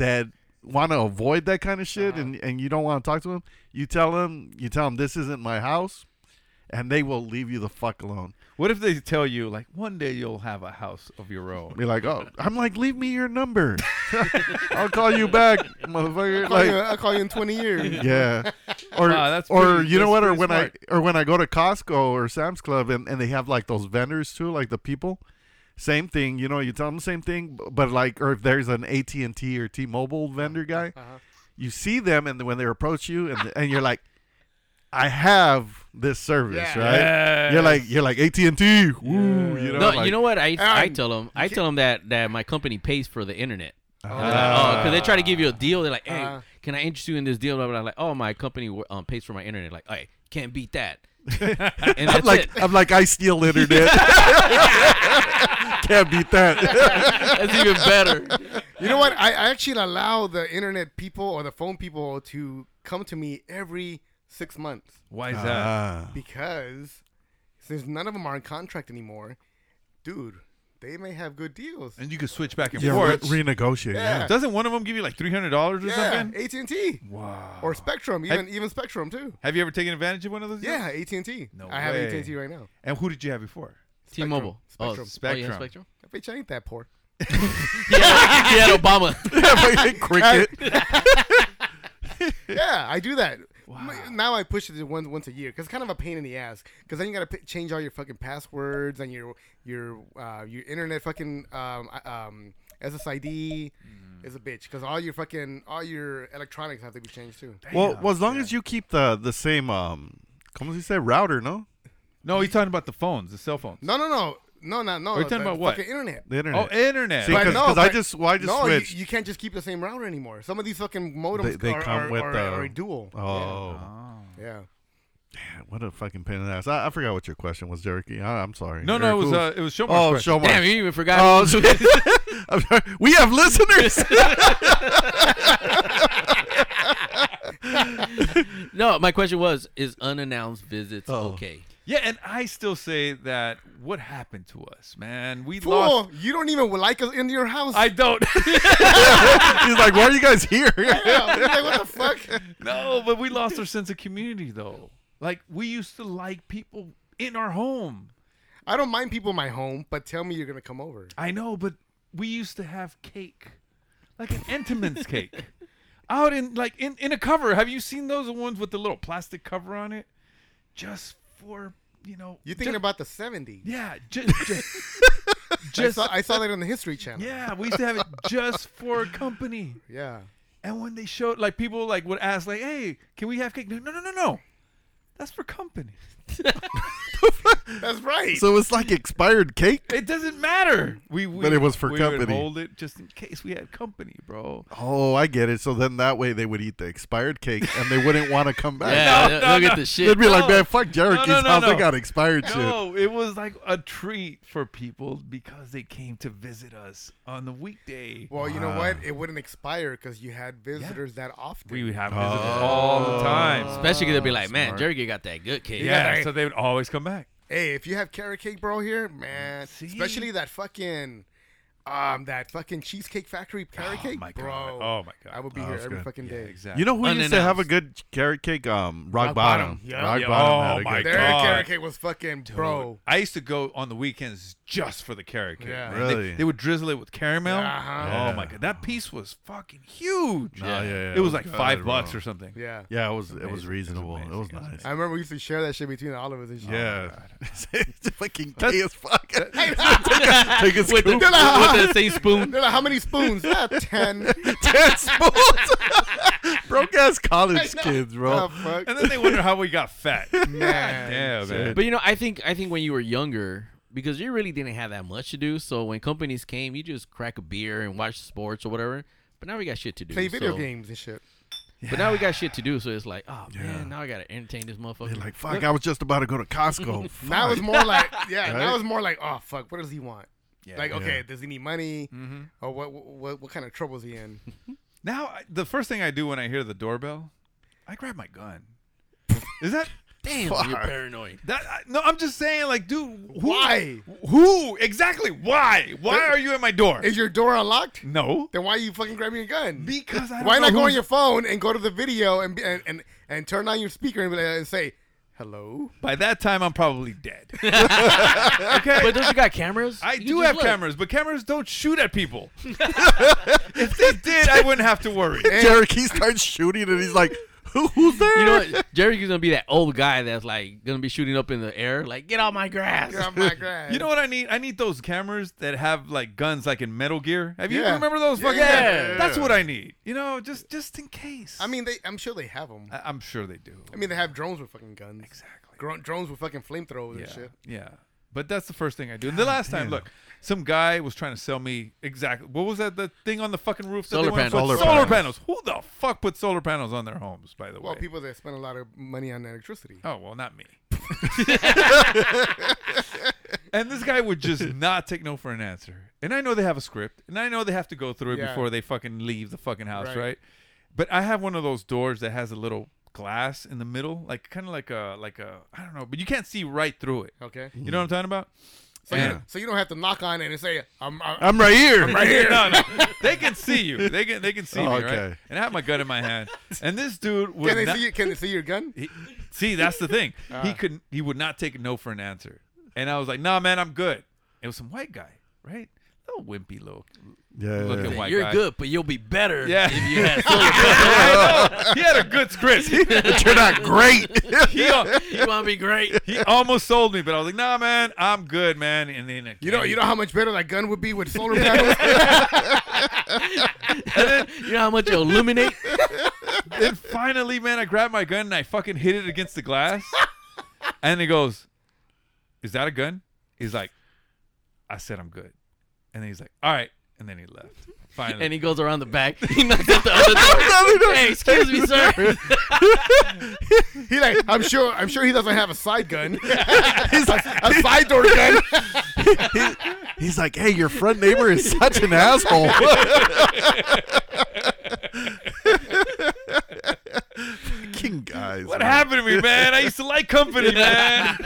want to avoid that kind of shit and you don't want to talk to them, you tell them this isn't my house, and they will leave you the fuck alone.
What if they tell you, like, one day you'll have a house of your own?
Be like, oh, I'm like, leave me your number. I'll call you back, motherfucker.
I'll call you in 20 years.
Yeah. Or
that's
or
pretty,
you know what? Or
smart.
when I go to Costco or Sam's Club and they have like those vendors too, like the people. Same thing, you know. You tell them the same thing, but like, or if there's an AT&T or T-Mobile vendor guy, you see them, and when they approach you, and you're like, I have this service, right?
Yes.
You're like AT&T. Woo, you know,
No,
like,
you know what? I tell them that my company pays for the internet. Because they try to give you a deal. They're like, hey, can I interest you in this deal? Blah, blah, blah. Like, oh, my company pays for my internet. Like, hey, can't beat that. And
I'm like, I steal internet. Can't beat that.
That's even better.
You know what? I actually allow the internet people or the phone people to come to me every 6 months.
Why is that?
Because since none of them are in contract anymore, dude, they may have good deals.
And you can switch back and
Yeah,
forth.
renegotiate. Yeah.
Doesn't one of them give you like $300 or something?
AT&T.
Wow.
Or Spectrum, even Spectrum too.
Have you ever taken advantage of one of those deals?
Yeah, AT&T.
No
I have
way.
AT&T right now.
And who did you have before?
T-Mobile.
Spectrum.
Spectrum.
Oh, yeah, Spectrum.
Bitch, I ain't that poor.
He had Obama.
Cricket.
Yeah, I do that. Wow. Now I push it to once a year because it's kind of a pain in the ass. Because then you got to change all your fucking passwords and your internet fucking SSID. is a bitch because all your electronics have to be changed too.
Well, as long as you keep the same ¿cómo se dice? Router, no?
No, he's talking about the phones, the cell phones.
No.
Are you talking about what?
Fucking internet.
The internet.
Oh, internet.
See, because I just switched.
You can't just keep the same router anymore. Some of these fucking modems
They come with
are dual.
Oh.
Yeah.
Man, what a fucking pain in the ass. I forgot what your question was, Jerky. I'm sorry.
No, it was Shomar's question.
Shomar.
Damn, you even forgot.
I'm sorry. We have listeners.
No, my question was, is unannounced visits okay?
Yeah, and I still say that what happened to us, man? We
Fool,
lost.
you don't even like us in your house.
I don't.
He's like, why are you guys here?
Yeah, he's like, what the fuck?
No, but we lost our sense of community, though. Like, we used to like people in our home.
I don't mind people in my home, but tell me you're going to come over.
I know, but we used to have cake. Like an Entenmann's cake. Out in a cover. Have you seen those ones with the little plastic cover on it? Just for,
You're thinking about the 70s.
Yeah, just
I saw that on the History Channel.
Yeah, we used to have it just for company.
Yeah.
And when they showed, people would ask, hey, can we have cake? No. That's for company.
That's right.
So it's like expired cake?
It doesn't matter.
But it was for company.
We would hold it just in case we had company, bro.
Oh, I get it. So then that way they would eat the expired cake and they wouldn't want to come back.
Yeah, they'll get the shit.
They'd be like, man, fuck Jericho's house. They got expired shit.
No, it was like a treat for people because they came to visit us on the weekday.
Well, you know what? It wouldn't expire because you had visitors that often.
We would have visitors all the time.
Especially because they'd be like, man, Jericho got that good cake.
Yeah, so they would always come back.
Hey, if you have carrot cake, bro, here, man, especially that fucking Cheesecake Factory carrot cake, bro.
Oh my god,
I would be here every fucking day.
Exactly.
You know who used to have a good carrot cake? Rock Bottom.
Yeah.
Rock
Yeah.
Bottom
Oh
had a
my
good
Their
God.
carrot cake was fucking, bro.
I used to go on the weekends just for the carrot cake.
Yeah.
Man.
Really?
They would drizzle it with caramel.
Uh-huh.
Oh my god, that piece was fucking huge.
Yeah.
It was like
good,
$5
bro.
or something.
Yeah.
Yeah, it was reasonable. It was nice.
I remember we used to share that shit between all of us and shit.
Yeah. It's fucking gay as fuck. Take a
With
scoop.
the same spoon.
They're like, how many spoons? 10.
10 spoons. Broke ass college kids, bro.
Oh, fuck.
And then they wonder how we got fat.
Man.
Damn, man.
But I think when you were younger, because you really didn't have that much to do, so when companies came, you just crack a beer and watch sports or whatever. But now we got shit to do.
Play video games and shit.
But now we got shit to do, so it's like, oh man, now I gotta entertain this motherfucker.
They're like, fuck, I was just about to go to Costco.
Now it's more like,
Right?
now it's more like, oh fuck, what does he want?
Yeah.
Like, okay, does he need money? Or what kind of trouble is he in?
Now, the first thing I do when I hear the doorbell, I grab my gun. Is that...
Damn,
Fuck.
you're paranoid.
No, I'm just saying, like, dude,
Why?
Who? Exactly. Why? Why are you at my door?
Is your door unlocked?
No.
Then why are you fucking grabbing your gun?
Because I don't
Why
know
not go on
who's-
your phone and go to the video and turn on your speaker and say, hello?
By that time, I'm probably dead. Okay.
But don't you got cameras?
I
You
do
just
have
look.
cameras, but cameras don't shoot at people. If they did, I wouldn't have to worry.
Cherokee starts shooting and he's like, who's there?
You know what? Jericho's gonna be that old guy that's like gonna be shooting up in the air, like, get off my grass.
Get off my grass.
You know what I need? I need those cameras that have like guns, like in Metal Gear. Have you
Yeah.
remember those fucking?
Yeah.
guns? That's what I need. You know, just in case.
I mean, I'm sure they have them.
I'm sure they do.
I mean, they have drones with fucking guns.
Exactly.
Drones with fucking flamethrowers and
Yeah,
shit.
yeah. But that's the first thing I do. And the last time, look, some guy was trying to sell me exactly what was that? The thing on the fucking roof?
Solar
that they wanted to
panels.
put? Solar panels. Who the fuck put solar panels on their homes? By the
Well,
way.
people that spend a lot of money on electricity.
Oh well, not me. And this guy would just not take no for an answer. And I know they have a script, and I know they have to go through it
Yeah.
before they fucking leave the fucking house,
Right.
right? But I have one of those doors that has a little glass in the middle, like kind of like a I don't know, but you can't see right through it.
Okay.
You know what I'm talking about?
So you don't have to knock on it and say, I'm
right here.
I'm right here.
No. They can see you. They can see me,
okay.
right? And I have my gun in my hand. And this dude would
Can they
not,
see you? Can they see your gun?
see, that's the thing. He would not take no for an answer. And I was like, nah, man, I'm good. It was some white guy, right? Little wimpy looking
Yeah.
white
You're
guy.
good, but you'll be better
Yeah.
if you had solar panels.
He had a good script.
But you're not great.
You want to be great?
He almost sold me, but I was like, nah, man, I'm good, man. And then
you know how much better that gun would be with solar panels.
You know how much it'll illuminate.
Then finally, man, I grabbed my gun and I fucking hit it against the glass. And he goes, "Is that a gun?" He's like, "I said I'm good." And then he's like, "All right." And then he left. Finally.
And he goes around the back. He knocks at the other door. Hey, excuse me, sir.
He like, I'm sure he doesn't have a side gun. He's like a side door gun.
He's like, hey, your front neighbor is such an asshole. Fucking guys.
What happened to me, man? I used to like company, man.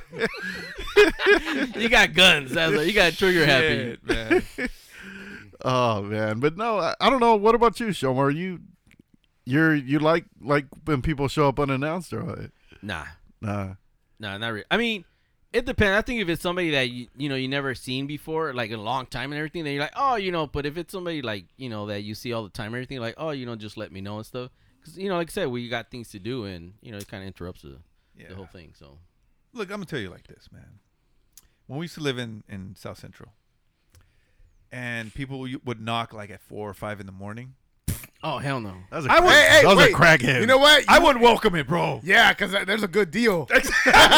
You got guns. You got trigger happy.
Shit, man.
Oh man, but no, I don't know. What about you, Shomer? You like when people show up unannounced or what?
Nah,
Nah,
not really. I mean, it depends. I think if it's somebody that you never seen before, like in a long time and everything, then you're like, oh, but if it's somebody like that you see all the time and everything, like, oh, just let me know and stuff. Because like I said, we got things to do, and it kind of interrupts the whole thing. So,
look, I'm gonna tell you like this, man. When we used to live in South Central, and people would knock like at 4 or 5 in the morning.
Oh, hell no.
That was a crackhead.
You know what?
I wouldn't welcome it, bro.
Yeah, because there's a good deal.
It's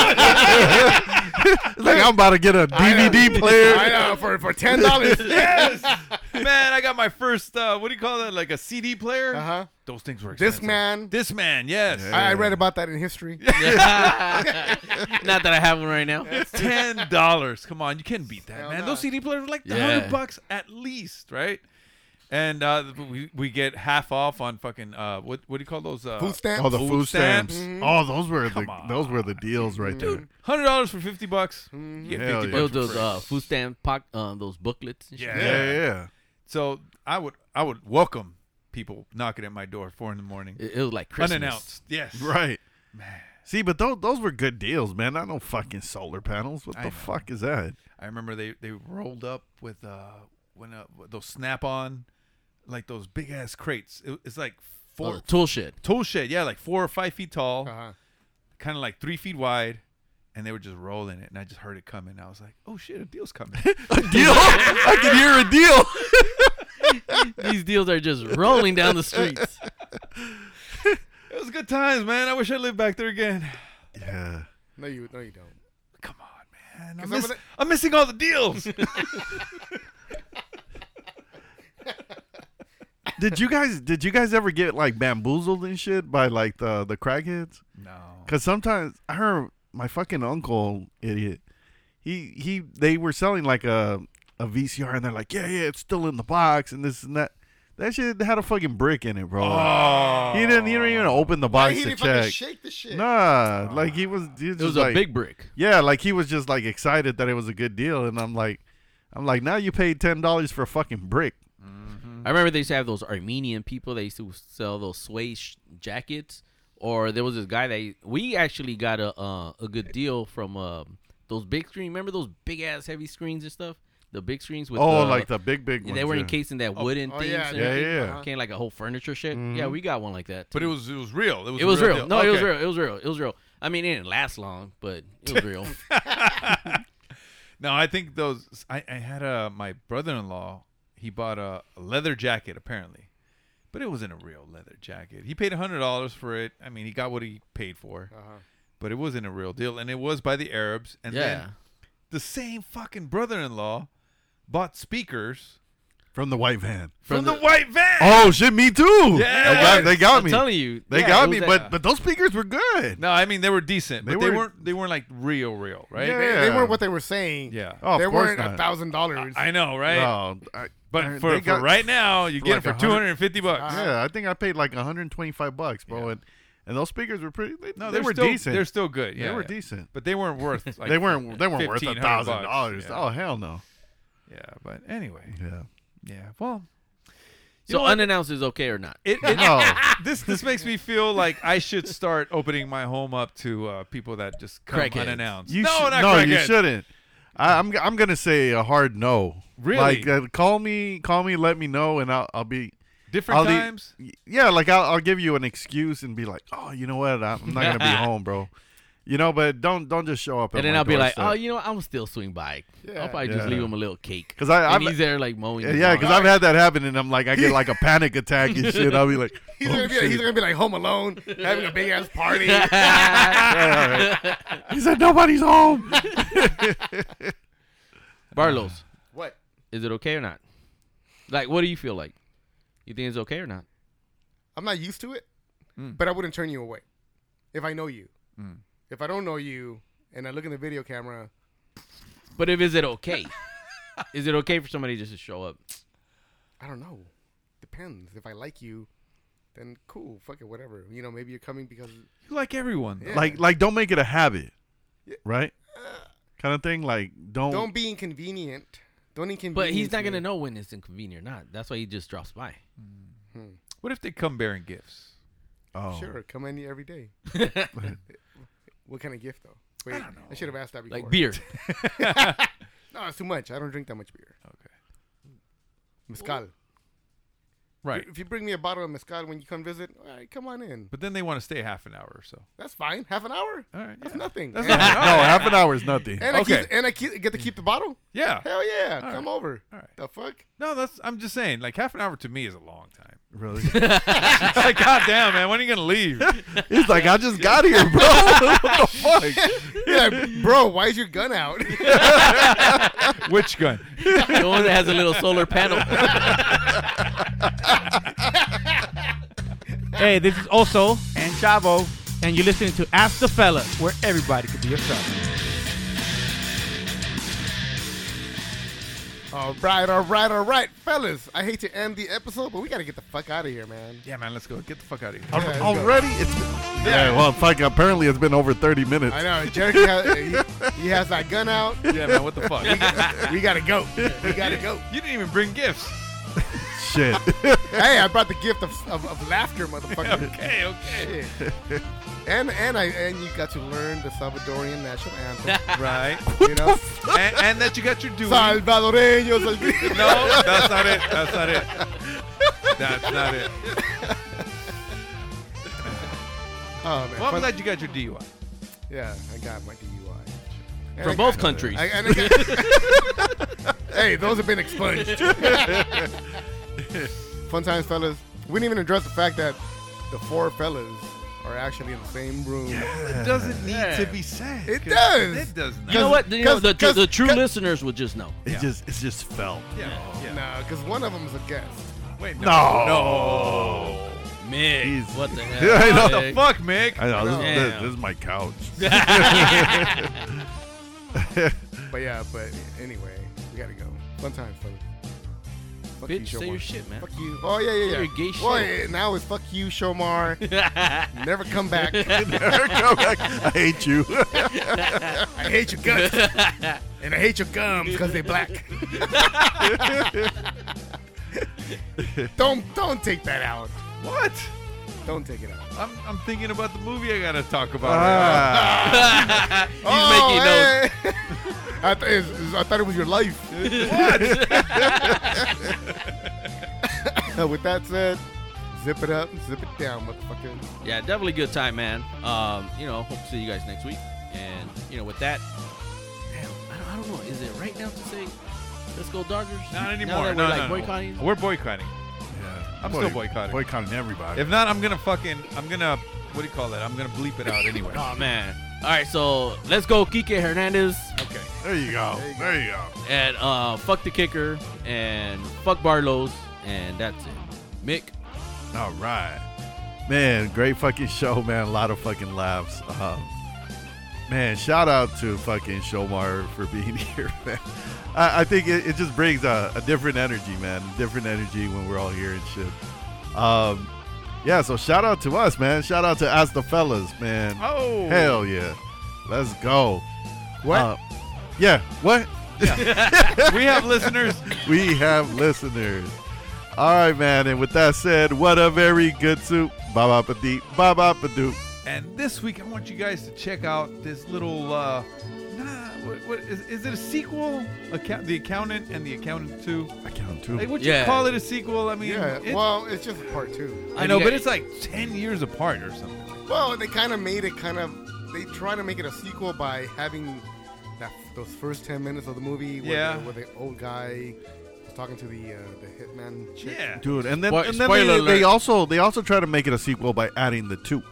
like I'm about to get a DVD player.
I know, for $10.
Yes. Man, I got my first, what do you call that? Like a CD player?
Uh-huh.
Those things were expensive.
Discman,
yes.
Yeah. I read about that in history.
Not that I have one right now.
It's $10. Come on, you can't beat that, man. Those CD players were like $100 at least, right? And we get half off on fucking what do you call those?
Food stamps.
Oh, the food stamps.
Mm-hmm.
Oh, those were the deals right there.
$100 for $50.
Mm-hmm.
You get $50 for
those food stamp those booklets. And shit.
Yeah.
So I would welcome people knocking at my door 4 in the morning.
It was like Christmas.
Unannounced. Yes.
Right.
Man.
See, but those were good deals, man. Not no fucking solar panels. What the fuck is that?
I remember they rolled up with those Snap-on, like those big ass crates. It's like
tool shed,
yeah, like 4 or 5 feet tall,
Uh-huh.
kind of like 3 feet wide, and they were just rolling it, and I just heard it coming. I was like, oh shit, a deal's coming.
A deal? I can hear a deal.
These deals are just rolling down the streets.
It was good times, man. I wish I lived back there again.
Yeah.
No, you don't.
Come on, man. I'm missing all the deals.
Did you guys ever get like bamboozled and shit by like the crackheads?
No.
Because sometimes I heard my fucking uncle, idiot, they were selling like a VCR and they're like, yeah, it's still in the box and this and that. That shit had a fucking brick in it, bro.
Oh.
He didn't even open the box
he
to
didn't
check.
fucking shake the shit.
Nah, like he was
It
just
was
like,
a big brick.
Yeah, like he was just like excited that it was a good deal, and I'm like, now you paid $10 for a fucking brick.
I remember they used to have those Armenian people. They used to sell those suede jackets. Or there was this guy we actually got a good deal from those big screen. Remember those big ass heavy screens and stuff? The big screens with
like the big ones.
They were encased in that wooden thing.
Yeah.
Came like a whole furniture shit.
Mm-hmm.
Yeah, we got one like that. Too.
But it was real.
It was real.
Deal.
No,
okay.
it was real. I mean, it didn't last long, but it was real.
No, I think those. I had my brother-in-law. He bought a leather jacket apparently, but it wasn't a real leather jacket. He paid $100 for it. I mean, he got what he paid for, but it wasn't a real deal, and it was by the Arabs. And then the same fucking brother-in-law bought speakers
from the white van.
From the white van.
Oh shit, me too.
Yeah,
they got me.
I'm telling you,
they got me. But those speakers were good.
No, I mean they were decent, but they weren't like real, right?
Yeah. They weren't what they were saying.
Yeah.
Oh,
they
of course
weren't
not.
$1,000.
I know, right?
No,
but for right now, you get
like
it for $250.
Yeah, I think I paid like $125, bro.
Yeah.
And those speakers were pretty. They were
still,
decent.
They're still good. Yeah,
they were decent,
but they weren't worth. Like
they weren't worth $1,000.
Yeah.
Oh hell no.
Yeah, but anyway.
Yeah.
Well.
So unannounced is okay or not?
No. This makes me feel like I should start opening my home up to people that just come unannounced.
You
not
you shouldn't. I'm gonna say a hard no.
Really?
Like call me, let me know, and I'll be.
Different times?
Yeah, like I'll give you an excuse and be like, oh, you know what? I'm not going to be home, bro. You know, but don't just show up.
And then I'll be like, oh, you know, I'm still swing by. Yeah. I'll probably just leave him a little cake.
Because
he's there like mowing.
Yeah, because I've had that happen, and I'm like, I get like a panic attack and shit. I'll be like,
he's gonna be like home alone, having a big ass party.
He said nobody's home.
Barlos,
what?
Is it okay or not? Like, what do you feel like? You think it's okay or not?
I'm not used to it, but I wouldn't turn you away if I know you. If I don't know you and I look in the video camera.
But is it okay? Is it okay for somebody just to show up?
I don't know. Depends. If I like you, then cool. Fuck it, whatever. You know, maybe you're coming because
you like everyone.
Yeah.
Like don't make it a habit, right? Kind of thing. Like
don't be inconvenient. Don't inconvenience.
But he's not gonna know when it's inconvenient or not. That's why he just drops by.
What if they come bearing gifts?
Oh,
sure. Come in every day. What kind of gift though? Wait, I don't know. I should have asked that before.
Like beer.
No, it's too much. I don't drink that much beer.
Okay.
Mezcal.
Right.
If you bring me a bottle of mezcal when you come visit, all right, come on in.
But then they want to stay half an hour or so.
That's fine. Half an hour?
All right.
That's nothing.
That's
no, half an hour is nothing.
And I get to keep the bottle?
Yeah.
Hell yeah.
All
come
right.
over.
All right.
The fuck?
No, I'm just saying, like half an hour to me is a long time.
Really?
It's like, God damn, man, when are you gonna leave?
He's like, I just got here, bro. What the fuck?
Yeah, bro, why is your gun out?
Which gun?
The one that has a little solar panel.
Hey, this is Oso and Chavo, and you're listening to Ask the Fellas, where everybody could be a fella.
All right, fellas. I hate to end the episode, but we got to get the fuck out of here, man.
Yeah, man, let's go. Get the fuck out of here.
Yeah,
Already? Well, fuck, apparently it's been over 30 minutes.
I know. Jericho he has that gun out.
Yeah, man, what the fuck?
We got to go. We got to go.
You didn't even bring gifts.
Shit.
Hey, I brought the gift of laughter, motherfucker.
Okay.
Shit. And you got to learn the Salvadorian national anthem.
Right.
You know?
and that you got your duty.
Salvadoreños.
No, that's not it. That's not it. That's not it.
Oh, man.
Well, I'm glad you got your DUI.
Yeah, I got my DUI.
From both countries.
Hey, those have been expunged. Fun times, fellas. We didn't even address the fact that the four fellas are actually in the same room.
It doesn't need to be said.
It does.
It does not.
You know what? The true listeners would just know.
It's just felt.
Yeah.
No, because one of them is a guest.
Wait,
No.
Mick, what the hell?
Yeah, I know.
What the fuck, Mick?
I know.
Damn.
This is my couch.
But anyway, we gotta go. Fun times, fellas. Fuck
Bitch,
you,
say
Shomar.
your shit, man.
Fuck you. Oh, yeah.
Say your gay shit.
Boy, now it's fuck you, Shomar. Never come back.
Never come back. I hate you.
I hate your guts. And I hate your gums because they black. Don't take that out.
What?
Don't take it out.
I'm thinking about the movie I gotta talk about.
He's making notes.
I thought it was your life. What? With that said, zip it up, zip it down, motherfucker.
Yeah, definitely good time, man. Hope to see you guys next week. And with that, damn, I don't know. Is it right now to say let's go Dodgers?
Not
Now
anymore.
that we're
No.
boycotting.
We're boycotting. I'm still boycotting.
Boycotting everybody.
If not, I'm gonna what do you call that? I'm gonna bleep it out anyway.
Oh man. All right, so let's go, Kike Hernandez.
Okay.
There you go. There you go.
And fuck the kicker and fuck Barlows, and that's it. Mick.
All right. Man, great fucking show, man. A lot of fucking laughs. Man, shout out to fucking Shomar for being here, man. I think it just brings a different energy, man. Different energy when we're all here and shit. Yeah, so shout out to us, man. Shout out to Ask the Fellas, man.
Oh.
Hell yeah. Let's go.
What?
Yeah, what?
Yeah. We have listeners.
We have listeners. All right, man. And with that said, what a very good soup. Ba-ba-ba-dee, ba-ba-ba-doo.
And this week, I want you guys to check out this little, what is it a sequel? The Accountant and The Accountant 2?
Accountant 2.
Like, would you call it a sequel? I mean,
it's just part 2.
I know, but it's like 10 years apart or something.
Well, they kind of made it they try to make it a sequel by having those first 10 minutes of the movie where the old guy was talking to the hitman chick.
Yeah.
Dude, and then they also try to make it a sequel by adding the 2.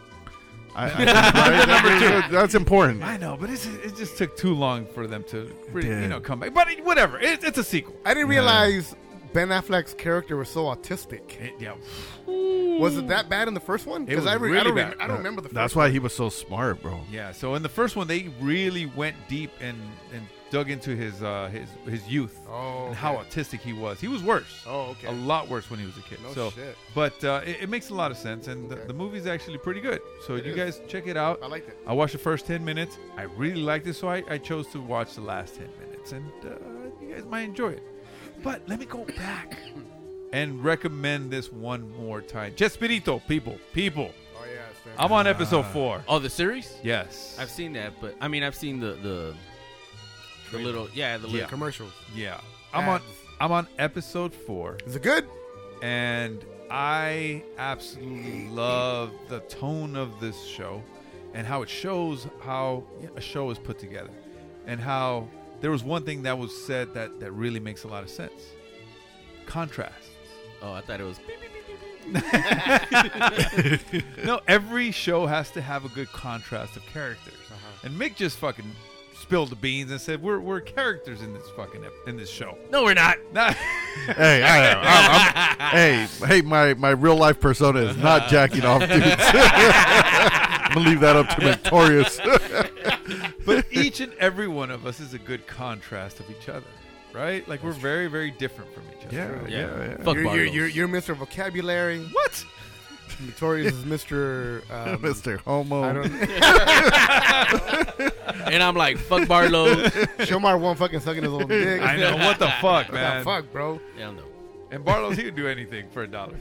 That's important.
I know, but it just took too long for them to come back. But whatever, it's a sequel.
I didn't realize Ben Affleck's character was so autistic. Was it that bad in the first one?
Because I don't
remember the first
That's why he was so smart, bro.
Yeah, so in the first one, they really went deep and dug into his youth and how autistic he was. He was worse.
Oh, okay.
A lot worse when he was a kid.
No shit.
But it makes a lot of sense, and the movie's actually pretty good. So you guys check it out.
I liked it.
I watched the first 10 minutes. I really liked it, so I chose to watch the last 10 minutes, and you guys might enjoy it. But let me go back and recommend this one more time. Chespirito, people.
Oh, yeah.
I'm on episode 4.
Oh, the series?
Yes.
I've seen that, but I mean, I've seen the little
commercials.
Yeah. I'm on episode 4.
Is it good?
And I absolutely love the tone of this show and how it shows how a show is put together, and how there was one thing that was said that really makes a lot of sense. Contrasts.
Oh, I thought it was
No, every show has to have a good contrast of characters. And Mick just fucking spilled the beans and said we're characters in this show.
No, we're not.
Hey, my real life persona is not jacking off dudes. I'm gonna leave that up to Victorious.
But each and every one of us is a good contrast of each other, right? Like, we're very, very different from each other.
Yeah.
Fuck
you're Mr. Vocabulary.
What?
Victorious is Mr.
Mr. Homo.
I don't
And I'm like, fuck Barlow.
Shomar won't fucking sucking his own dick.
I know. What the fuck, man?
What the fuck, bro?
Yeah, no.
And Barlow's, he would do anything for $1.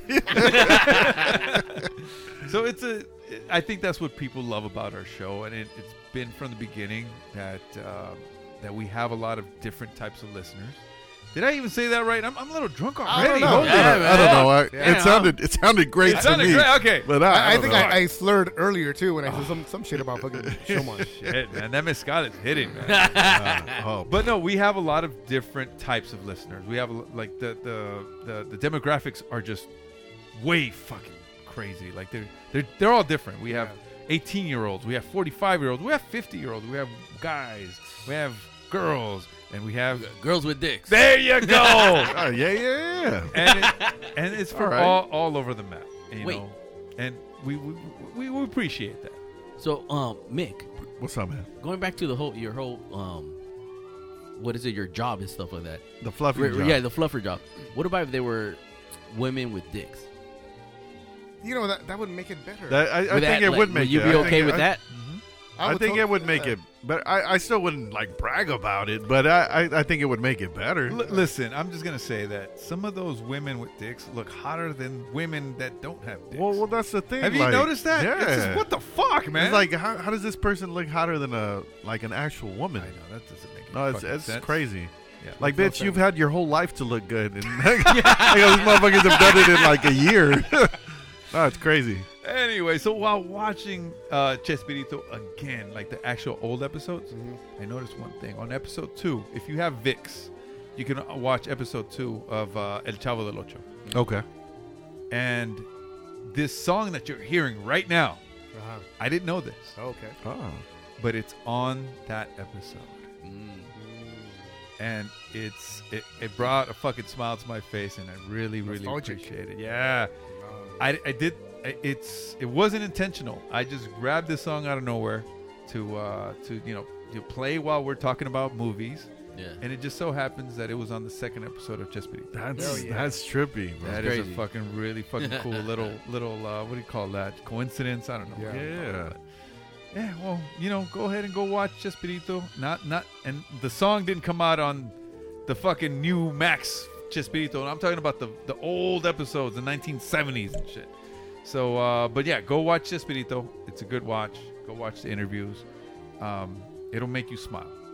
So I think that's what people love about our show, and it's been from the beginning that we have a lot of different types of listeners. Did I even say that right? I'm a little drunk already.
I don't know. It sounded great to me.
Great. Okay,
but
I think I slurred earlier too when I said some shit about fucking Shomar.
Shit, man, that mezcal is hitting, man. But no, we have a lot of different types of listeners. We have like the demographics are just way fucking crazy. Like they're all different. We have 18-year-olds, we have 45-year-olds, we have 50-year-olds, we have guys, we have girls, and we have
girls with dicks.
There you go.
Yeah.
And it's for all over the map. You know? And we appreciate that.
So, Mick,
what's up, man?
Going back to your whole what is it? Your job and stuff like that.
The fluffer job.
Yeah, the fluffer job. What about if they were women with dicks?
You know, that would make it better.
I think it would make it.
Would you be okay with that?
I think it would make it, but I still wouldn't like brag about it. But I think it would make it better.
Listen, I'm just gonna say that some of those women with dicks look hotter than women that don't have dicks.
Well, that's the thing.
Have you noticed that?
Yeah.
It's just, what the fuck, man?
It's like how does this person look hotter than an actual woman?
I know that doesn't make
it's
sense.
Crazy.
Yeah,
like, bitch, you've had your whole life to look good, and these motherfuckers have done it in like a year. No, it's crazy.
Anyway, so while watching Chespirito again, like the actual old episodes, I noticed one thing. On episode 2, if you have VIX, you can watch episode 2 of El Chavo del Ocho.
Okay.
And this song that you're hearing right now, I didn't know this.
Okay.
Oh.
But it's on that episode. And it brought a fucking smile to my face, and I really, really appreciate it. Yeah. I did. It wasn't intentional. I just grabbed this song out of nowhere to play while we're talking about movies.
Yeah.
And it just so happens that it was on the second episode of Chespirito.
That's trippy, bro.
That is a fucking really fucking cool little what do you call that? Coincidence? I don't know.
Yeah.
Yeah, well, go ahead and go watch Chespirito. And the song didn't come out on the fucking new Max Chespirito. I'm talking about the old episodes, the 1970s and shit. So, but yeah, go watch Chespirito. It's a good watch. Go watch the interviews. It'll make you smile.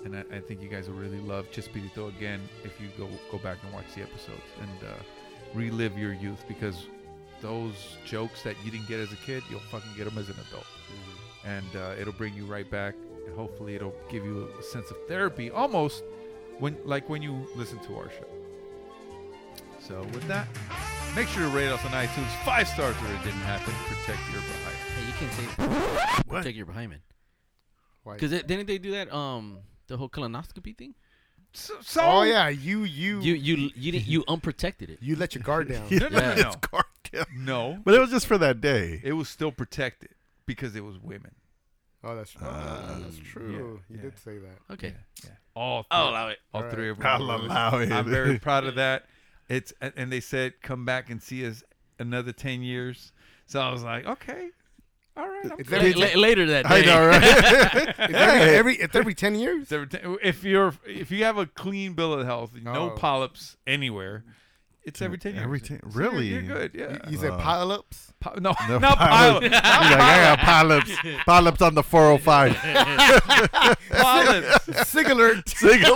and I think you guys will really love Chespirito again if you go back and watch the episodes and relive your youth, because those jokes that you didn't get as a kid, you'll fucking get them as an adult. And it'll bring you right back, and hopefully it'll give you a sense of therapy, almost when you listen to our show. So with that, make sure to rate us on iTunes 5 stars where it didn't happen. Protect your behind.
Hey, you can't say protect your behind, man.
Why?
Because didn't they do that? The whole colonoscopy thing.
So
oh yeah, you
unprotected it.
You let your guard down.
No.
Guard down.
No,
but it was just for that day.
It was still protected because it was women.
Oh, that's true. That's true. You did say that.
Okay.
Yeah. I'll
allow it.
All three of them.
I'll allow it.
I'm very proud of that. And they said come back and see us another 10 years. So I was like, okay. All right.
Later that day.
I know, right?
It's every 10 years.
If you have a clean bill of health, no polyps anywhere, it's every 10 years.
Every 10, really?
You're good. Yeah.
You said polyps?
No, not polyps.
Like, I got polyps. Polyps on the 405.
Polyps.
Sig alert.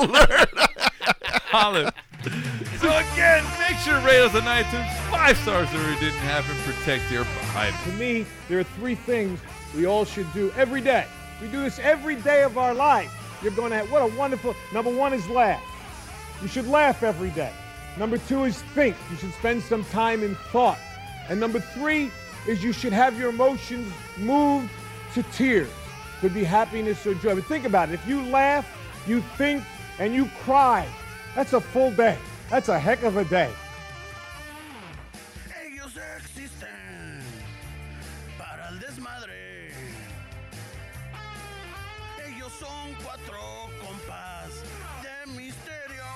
Polyps. So again, make sure to rate us on iTunes 5 stars where it didn't happen. Protect your behind.
To me, there are 3 things we all should do every day. We do this every day of our life. You're going to have, what a wonderful, number 1 is laugh. You should laugh every day. Number 2 is think. You should spend some time in thought. And number 3 is you should have your emotions moved to tears. Could be happiness or joy. But think about it. If you laugh, you think, and you cry, that's a full day. That's a heck of a day.
Ellos existen para el desmadre. Ellos son 4 compas de misterio.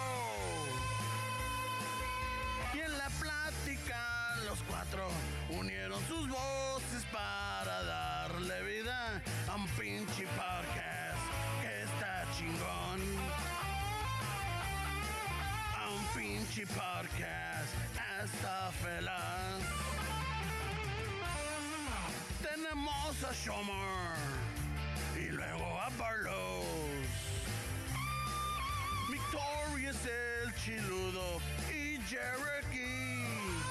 Y en la plática los 4 unieron sus voces para darle vida a un pinche podcast que está chingón. A un pinche podcast está feliz. Tenemos a Shomer y luego a Barlos. Victoria es el chiludo y Cherokee.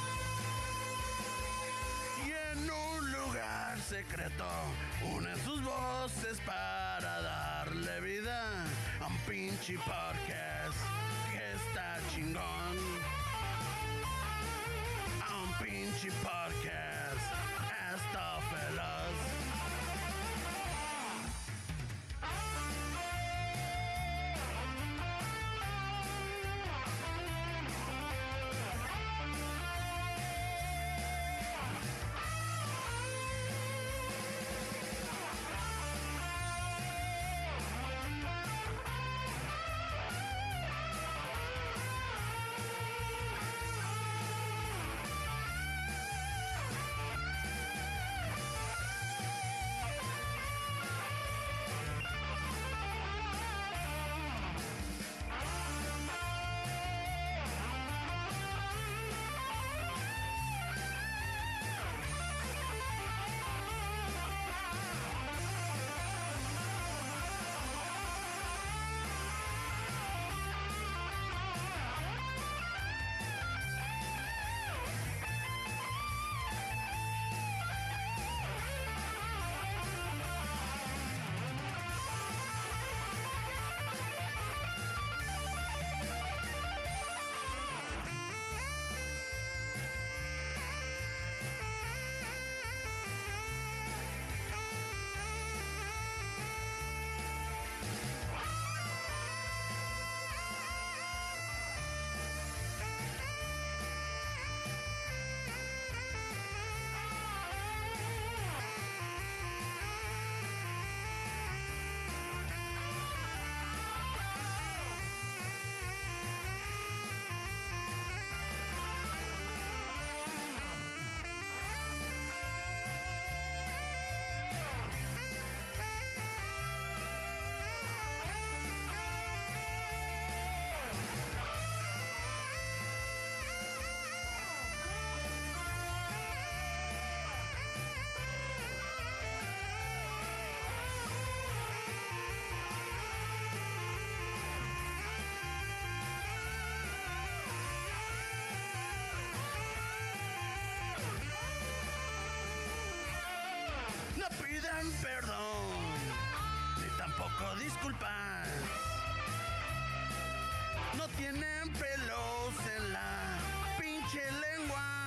Y en un lugar secreto unen sus voces para darle vida a un pinche podcast que está chingón. A un pinche podcast está feliz. dan perdón, ni tampoco disculpas. No tienen pelos en la pinche lengua.